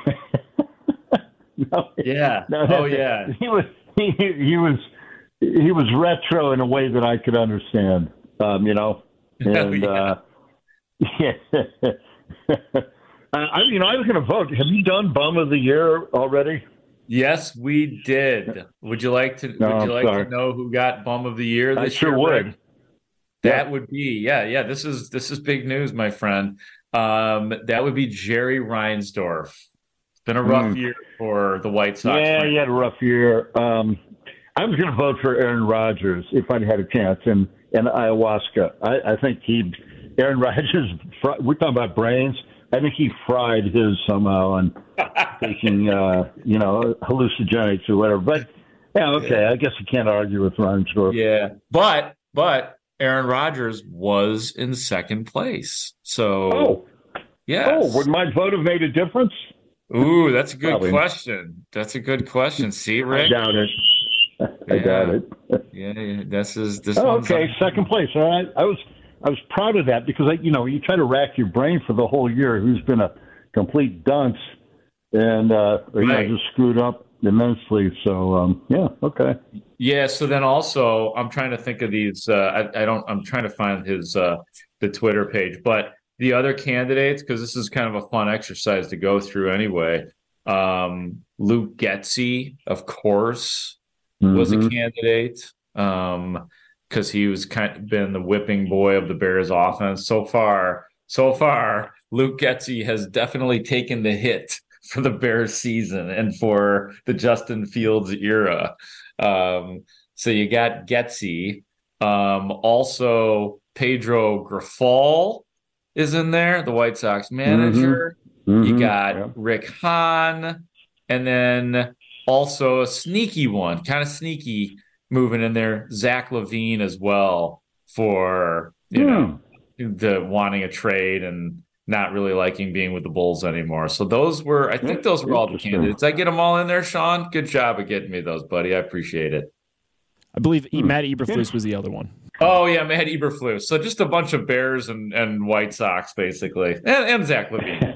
no, Yeah. no, Oh, yeah. He was he, he was he was retro in a way that I could understand. Um, you know, and yeah. uh, yeah. I, you know, I was going to vote. Have you done Bum of the Year already? Yes, we did. Would you like to? No, would I'm you like sorry. to know who got Bum of the Year I this sure year? would. Rick? That would be yeah, yeah. This is this is big news, my friend. Um, that would be Jerry Reinsdorf. It's been a rough Mm. year for the White Sox. Yeah, franchise. he had a rough year. Um, I was going to vote for Aaron Rodgers if I'd had a chance, and and ayahuasca. I, I think he, Aaron Rodgers. We're talking about brains. I think he fried his somehow and taking, uh, you know, hallucinogenics or whatever. But yeah, okay. I guess you can't argue with Reinsdorf. Yeah, but but Aaron Rodgers was in second place. So Oh, yes. oh, would my vote have made a difference? Ooh, that's a good Probably. question. That's a good question. See, I Rick? doubt it. I Yeah. doubt it. Yeah, yeah, this is this. Oh, one's okay, on- second place. All right, I was I was proud of that because I, you know, you try to rack your brain for the whole year. Who's been a complete dunce and uh, you know, Right. just screwed up immensely. So um, yeah, okay. Yeah. So then also, I'm trying to think of these. Uh, I, I don't. I'm trying to find his uh, the Twitter page, but the other candidates, because this is kind of a fun exercise to go through anyway. Um, Luke Getsy, of course, was a Mhm. candidate. Um, because he was kind of been the whipping boy of the Bears offense so far. So far, Luke Getsy has definitely taken the hit for the Bears season and for the Justin Fields era. Um, so you got Getsy. Um, also, Pedro Grifol is in there, the White Sox manager. Mhm. You got Yeah. Rick Hahn, and then also a sneaky one, kind of sneaky moving in there, Zach Levine as well for you know the wanting a trade and not really liking being with the Bulls anymore. So those were, I think those were all the Interesting. candidates. Did I get them all in there, Sean? Good job of getting me those, buddy. I appreciate it. I believe Hmm. Matt Eberflus was the other one. Oh yeah, Matt Eberflus. So just a bunch of Bears and, and White Sox basically, and, and Zach Levine.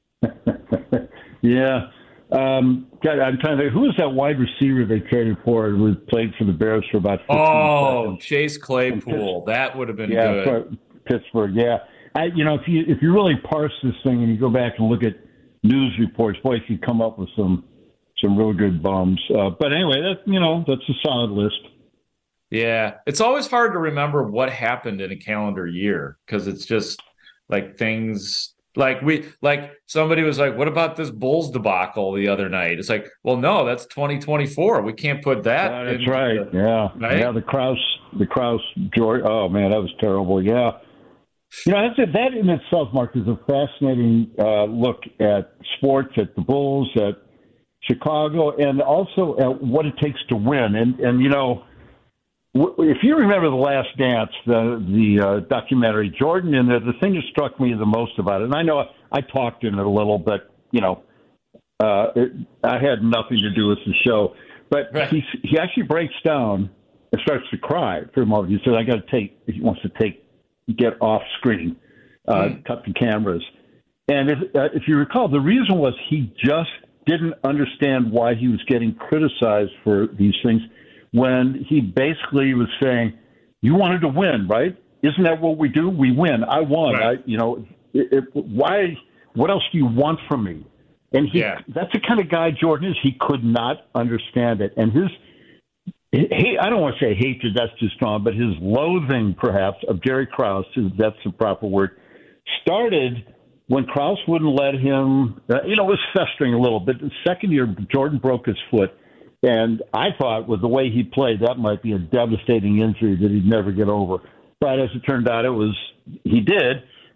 Yeah. Um, God, I'm trying to think, who was that wide receiver they traded for who played for the Bears for about fifteen Oh, seconds? Chase Claypool. That would have been Yeah, good. for Pittsburgh. Yeah, I, you know, if you if you really parse this thing and you go back and look at news reports, boy, you could come up with some some real good bums. Uh, but anyway, that you know, that's a solid list. Yeah, it's always hard to remember what happened in a calendar year because it's just like things like we like somebody was like, "What about this Bulls debacle the other night?" It's like, well, no, that's twenty twenty-four. We can't put that. Yeah, that's in right. the- yeah, Right? yeah. The Kraus, the Kraus, George. Oh man, that was terrible. Yeah. You know, that's, that in itself, Mark, is a fascinating uh, look at sports, at the Bulls, at Chicago, and also at what it takes to win. And and you know, w- if you remember The Last Dance, the the uh, documentary, Jordan in there, the thing that struck me the most about it, and I know I, I talked in it a little, but you know, uh, it, I had nothing to do with the show. But Right. he he actually breaks down and starts to cry for a moment. He says, "I got to take." He wants to take. Get off screen, uh, Mm. cut the cameras. And if, uh, if you recall, the reason was he just didn't understand why he was getting criticized for these things when he basically was saying, you wanted to win, right? Isn't that what we do? We win. I won. Right. I, you know, it, it, why, what else do you want from me? And he, Yeah. that's the kind of guy Jordan is. He could not understand it. And his, He, I don't want to say hatred, that's too strong, but his loathing, perhaps, of Jerry Krause, if that's the proper word, started when Krause wouldn't let him, uh, you know, it was festering a little bit. The second year, Jordan broke his foot, and I thought with the way he played, that might be a devastating injury that he'd never get over. But as it turned out, it was, he did.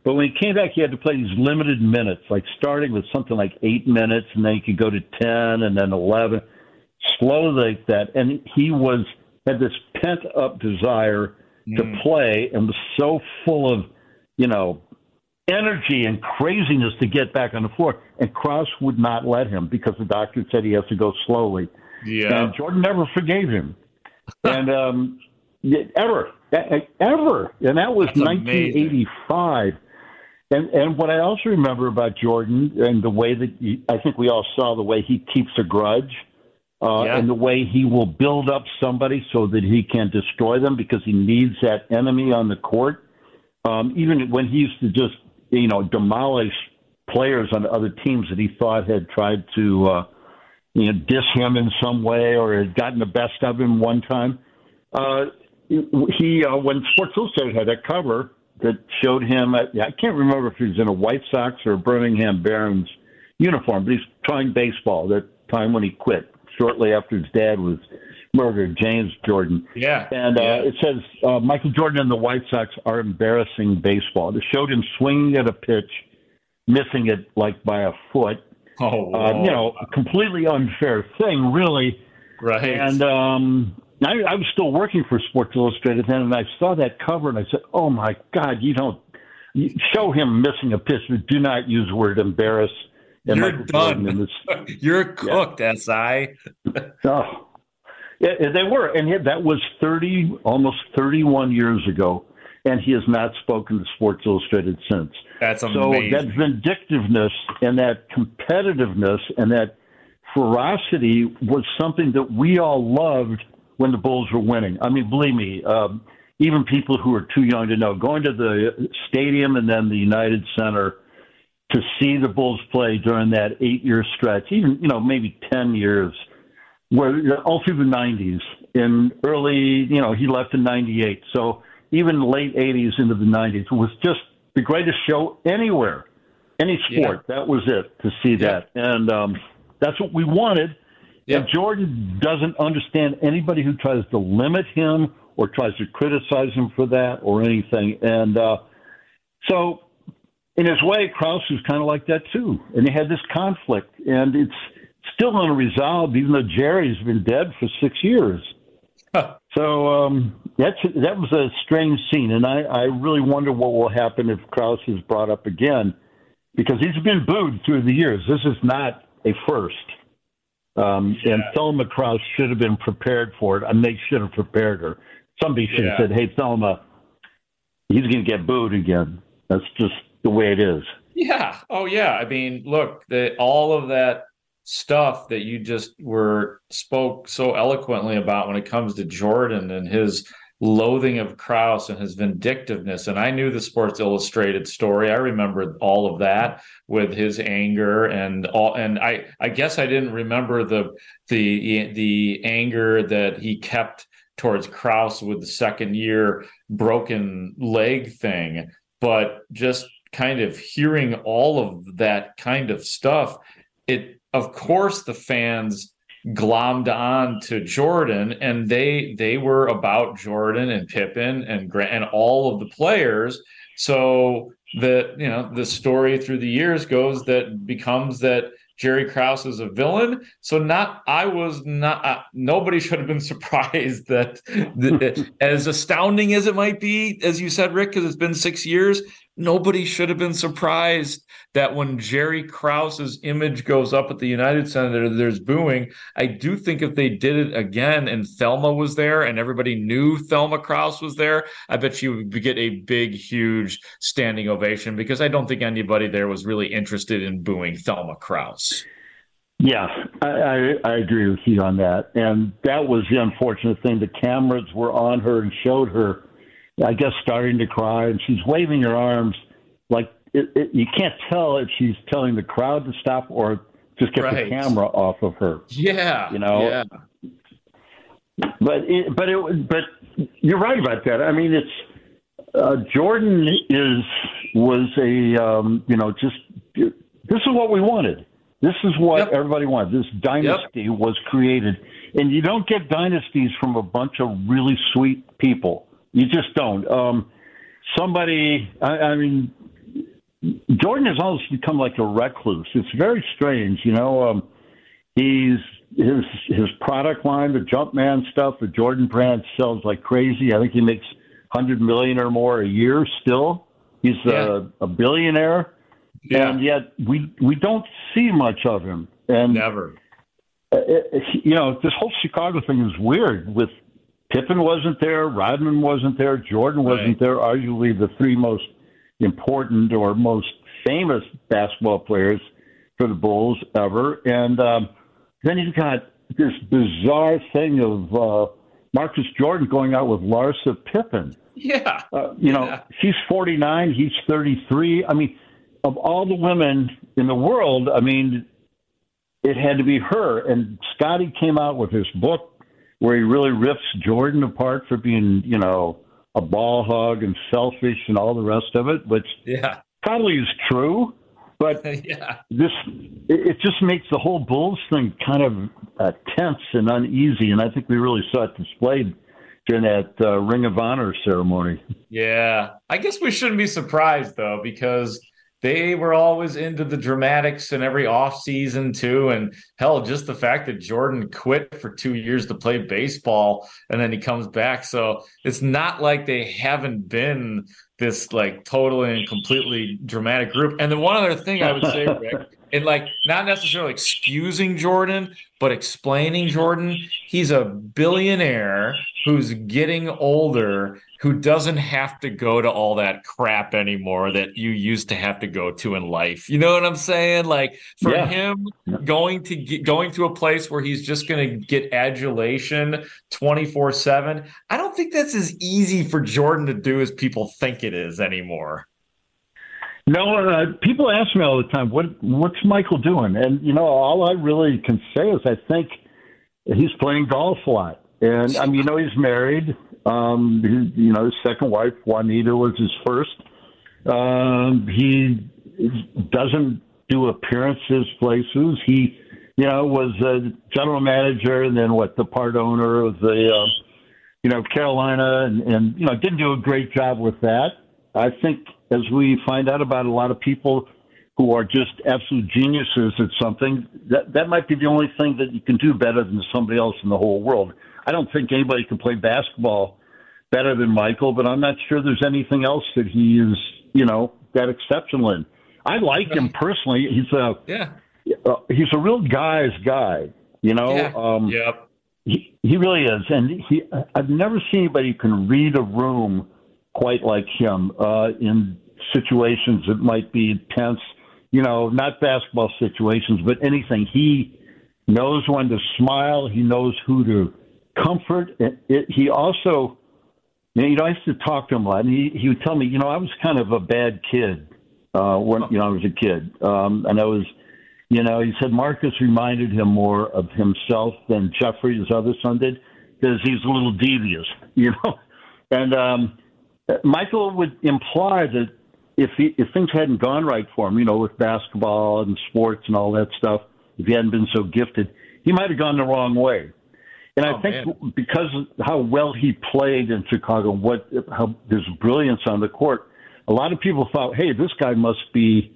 But when he came back, he had to play these limited minutes, like starting with something like eight minutes, and then he could go to ten and then eleven, slowly like that. And he was had this pent-up desire mm. to play and was so full of, you know, energy and craziness to get back on the floor. And Krause would not let him because the doctor said he has to go slowly. Yeah. And Jordan never forgave him. and um, ever, ever. And that was That's nineteen eighty-five. And and what I also remember about Jordan and the way that he, I think we all saw the way he keeps a grudge uh, yeah. and the way he will build up somebody so that he can destroy them because he needs that enemy on the court. Um, even when he used to just, you know, demolish players on other teams that he thought had tried to, uh, you know, diss him in some way or had gotten the best of him one time. Uh, he, uh, when Sports Illustrated had that cover that showed him, at, I can't remember if he was in a White Sox or a Birmingham Barons uniform, but he's playing baseball that time when he quit, shortly after his dad was murdered, James Jordan. Yeah. And uh, yeah. it says uh, Michael Jordan and the White Sox are embarrassing baseball. It showed him swinging at a pitch, missing it like by a foot. Oh, uh, you know, a completely unfair thing, really. Right. And um, I, I was still working for Sports Illustrated then, and I saw that cover, and I said, oh, my God, you don't you show him missing a pitch, but do not use the word embarrass. And You're Michael done. This, You're cooked, yeah. S I. Oh. Yeah, they were, and that was thirty, almost thirty-one years ago, and he has not spoken to Sports Illustrated since. That's amazing. So that vindictiveness and that competitiveness and that ferocity was something that we all loved when the Bulls were winning. I mean, believe me, um, even people who are too young to know, going to the stadium and then the United Center to see the Bulls play during that eight-year stretch, even, you know, maybe ten years, where all through the nineties, in early, you know, he left in ninety-eight. So even late eighties into the nineties was just the greatest show anywhere, any sport. Yeah. That was it, to see yeah. that. And um, that's what we wanted. Yeah. And Jordan doesn't understand anybody who tries to limit him or tries to criticize him for that or anything. And uh, so in his way, Krause was kind of like that too. And they had this conflict. And it's still unresolved, even though Jerry's been dead for six years. Huh. So um, that's that was a strange scene, and I, I really wonder what will happen if Krause is brought up again, because he's been booed through the years. This is not a first. Um, yeah. And Thelma Krause should have been prepared for it, and they should have prepared her. Somebody should yeah. have said, hey, Thelma, he's going to get booed again. That's just the way it is. Yeah. Oh, yeah. I mean, look, the, all of that stuff that you just were spoke so eloquently about when it comes to Jordan and his loathing of Krause and his vindictiveness. And I knew the Sports Illustrated story. I remembered all of that with his anger and all. And I, I guess I didn't remember the the the anger that he kept towards Krause with the second year broken leg thing. But just kind of hearing all of that kind of stuff, it of course, the fans glommed on to Jordan, and they they were about Jordan and Pippen and Grant and all of the players. So the you know the story through the years goes that becomes that Jerry Krause is a villain. So not I was not uh, nobody should have been surprised that the, as astounding as it might be, as you said, Rick, because it's been six years. Nobody should have been surprised that when Jerry Krause's image goes up at the United Center, there's booing. I do think if they did it again and Thelma was there and everybody knew Thelma Krause was there, I bet you would get a big, huge standing ovation, because I don't think anybody there was really interested in booing Thelma Krause. Yeah, I, I, I agree with you on that. And that was the unfortunate thing. The cameras were on her and showed her, I guess, starting to cry, and she's waving her arms like it, it, you can't tell if she's telling the crowd to stop or just get right. the camera off of her. Yeah, you know. Yeah. But it, but it but you're right about that. I mean, it's uh, Jordan is was a um, you know just this is what we wanted. This is what yep. everybody wanted. This dynasty yep. was created, and you don't get dynasties from a bunch of really sweet people. You just don't. Um, somebody, I, I mean, Jordan has almost become like a recluse. It's very strange, you know. Um, he's his his product line, the Jumpman stuff, the Jordan brand sells like crazy. I think he makes one hundred million dollars or more a year still. He's yeah. a, a billionaire, yeah. and yet we we don't see much of him. And never. It, it, you know, this whole Chicago thing is weird. With Pippen wasn't there, Rodman wasn't there, Jordan wasn't right. there. Arguably the three most important or most famous basketball players for the Bulls ever. And um, then you've got this bizarre thing of uh, Marcus Jordan going out with Larsa Pippen. Yeah. Uh, you know, yeah. she's forty-nine, he's thirty-three. I mean, of all the women in the world, I mean, it had to be her. And Scotty came out with his book where he really rips Jordan apart for being, you know, a ball hog and selfish and all the rest of it, which yeah. probably is true. But yeah. this, it, it just makes the whole Bulls thing kind of uh, tense and uneasy. And I think we really saw it displayed during that uh, Ring of Honor ceremony. Yeah. I guess we shouldn't be surprised, though, because they were always into the dramatics in every offseason, too. And hell, just the fact that Jordan quit for two years to play baseball and then he comes back. So it's not like they haven't been this like totally and completely dramatic group. And then one other thing I would say, Rick, and like not necessarily excusing Jordan, but explaining Jordan, he's a billionaire who's getting older, who doesn't have to go to all that crap anymore that you used to have to go to in life. You know what I'm saying? Like for yeah. him going to get, going to a place where he's just going to get adulation twenty-four seven. I don't think that's as easy for Jordan to do as people think it is anymore. No, uh, people ask me all the time, what what's Michael doing? And, you know, all I really can say is I think he's playing golf a lot. And, I mean, you know, he's married. Um, he, you know, his second wife, Juanita, was his first. Um, he doesn't do appearances places. He, you know, was a general manager and then, what, the part owner of the, uh, you know, Carolina and, and, you know, didn't do a great job with that. I think as we find out about a lot of people who are just absolute geniuses at something, that, that might be the only thing that you can do better than somebody else in the whole world. I don't think anybody can play basketball better than Michael, but I'm not sure there's anything else that he is, you know, that exceptional in. I like him personally. He's a yeah. uh, he's a real guy's guy, you know. Yeah. Um, yep. He he really is, and he I've never seen anybody who can read a room quite like him uh, in situations that might be tense. You know, not basketball situations, but anything. He knows when to smile. He knows who to comfort. It, it, he also, you know, I used to talk to him a lot, and he, he would tell me, you know, I was kind of a bad kid uh, when, you know, I was a kid. Um, and I was, you know, he said Marcus reminded him more of himself than Jeffrey, his other son, did, because he's a little devious, you know. And um, Michael would imply that if he, if things hadn't gone right for him, you know, with basketball and sports and all that stuff, if he hadn't been so gifted, he might have gone the wrong way. And I oh, think man. because of how well he played in Chicago, what how his brilliance on the court, a lot of people thought, hey, this guy must be,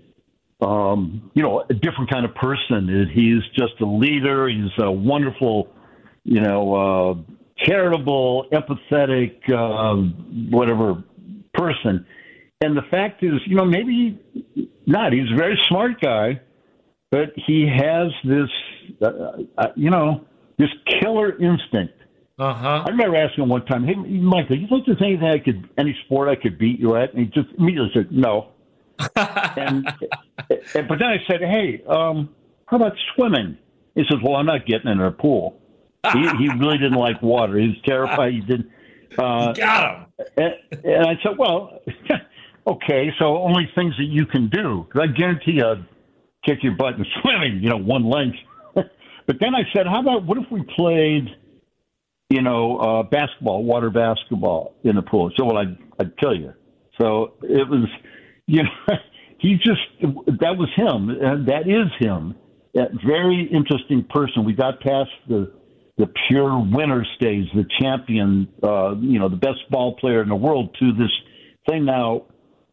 um, you know, a different kind of person. He's just a leader. He's a wonderful, you know, uh, charitable, empathetic, uh, whatever person. And the fact is, you know, maybe not. He's a very smart guy, but he has this, uh, uh, you know, this killer instinct. Uh-huh. I remember asking him one time, hey, Michael, you think there's anything I could, any sport I could beat you at? And he just immediately said, no. and, and But then I said, hey, um, how about swimming? He says, well, I'm not getting in a pool. he, he really didn't like water. He was terrified. He didn't. Uh, you got him. And, and I said, well, okay, so only things that you can do. Because I guarantee you I'd kick your butt in swimming, you know, one length. But then I said, how about what if we played, you know, uh, basketball, water basketball in the pool? So, well, I'd, I'd tell you. So it was, you know, he just, that was him. And that is him. That very interesting person. We got past the the pure winner stage, the champion, uh, you know, the best ball player in the world, to this thing now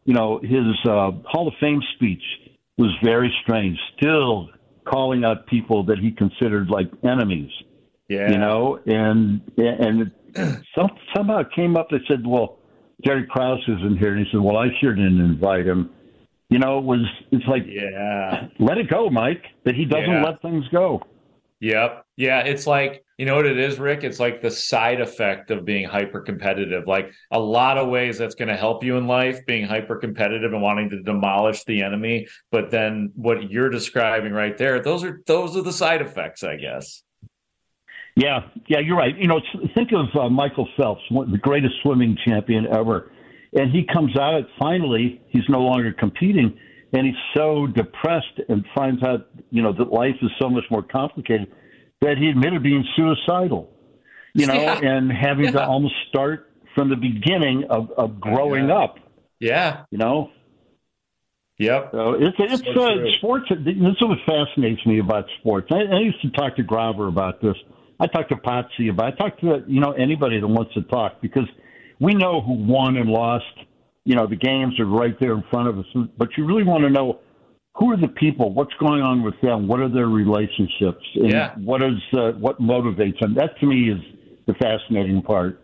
you know, his uh, Hall of Fame speech was very strange. Still calling out people that he considered like enemies. Yeah. You know, and and it, some, somehow it came up. They said, "Well, Jerry Krause isn't here," and he said, "Well, I sure didn't invite him." You know, it was it's like, yeah, let it go, Mike. That he doesn't yeah. let things go. Yep. Yeah, it's like, you know what it is, Rick? It's like the side effect of being hyper competitive. Like a lot of ways that's going to help you in life, being hyper competitive and wanting to demolish the enemy. But then what you're describing right there, those are those are the side effects, I guess. Yeah, yeah, you're right. You know, think of uh, Michael Phelps, one, the greatest swimming champion ever. And he comes out, finally, he's no longer competing, and he's so depressed and finds out, you know, that life is so much more complicated that he admitted being suicidal, you know, yeah. and having yeah. to almost start from the beginning of, of growing yeah. up. Yeah. You know? Yep. So it's, it's so uh, sports. This is what fascinates me about sports. I, I used to talk to Grauber about this. I talked to Potsy about it. I talk to, you know, anybody that wants to talk, because we know who won and lost. You know, the games are right there in front of us. But you really want to know, who are the people? What's going on with them? What are their relationships? And yeah. what is uh, what motivates them? That, to me, is the fascinating part.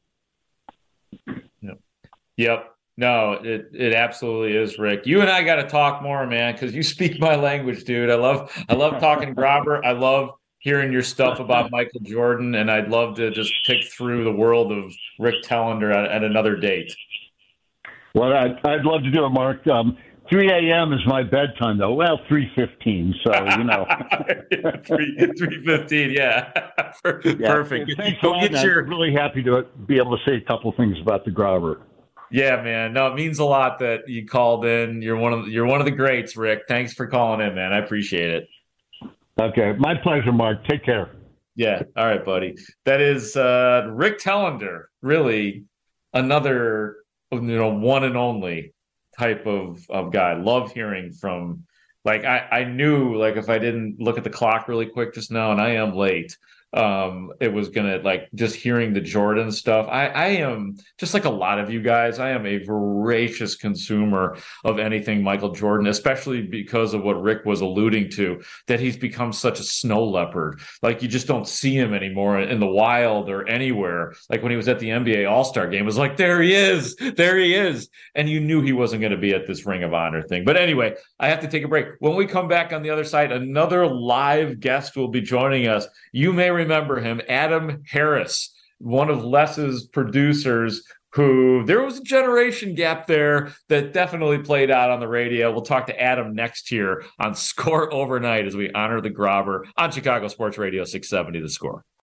Yep. Yep. No, it, it absolutely is, Rick. You and I got to talk more, man, because you speak my language, dude. I love I love talking Grauber. I love hearing your stuff about Michael Jordan, and I'd love to just pick through the world of Rick Tellender at, at another date. Well, I'd, I'd love to do it, Mark. Um, three a.m. is my bedtime, though. Well, three fifteen, so, you know. three fifteen, yeah. yeah. Perfect. Thanks Go get your... I'm really happy to be able to say a couple things about the Grauber. Yeah, man. No, it means a lot that you called in. You're one of the, you're one of the greats, Rick. Thanks for calling in, man. I appreciate it. Okay. My pleasure, Mark. Take care. Yeah. All right, buddy. That is uh, Rick Tellender, really another, you know, one and only type of, of guy. Love hearing from, like, I, I knew, like, if I didn't look at the clock really quick just now, and I am late, um, it was going to, like, just hearing the Jordan stuff. I, I am, just like a lot of you guys, I am a voracious consumer of anything Michael Jordan, especially because of what Rick was alluding to, that he's become such a snow leopard. Like, you just don't see him anymore in the wild or anywhere. Like, when he was at the N B A All-Star game, it was like, there he is, there he is. And you knew he wasn't going to be at this Ring of Honor thing. But anyway, I have to take a break. When we come back on the other side, another live guest will be joining us. You may remember him, Adam Harris, one of Les's producers, who there was a generation gap there that definitely played out on the radio. We'll talk to Adam next here on Score Overnight as we honor the Grauber on Chicago Sports Radio six seventy The Score.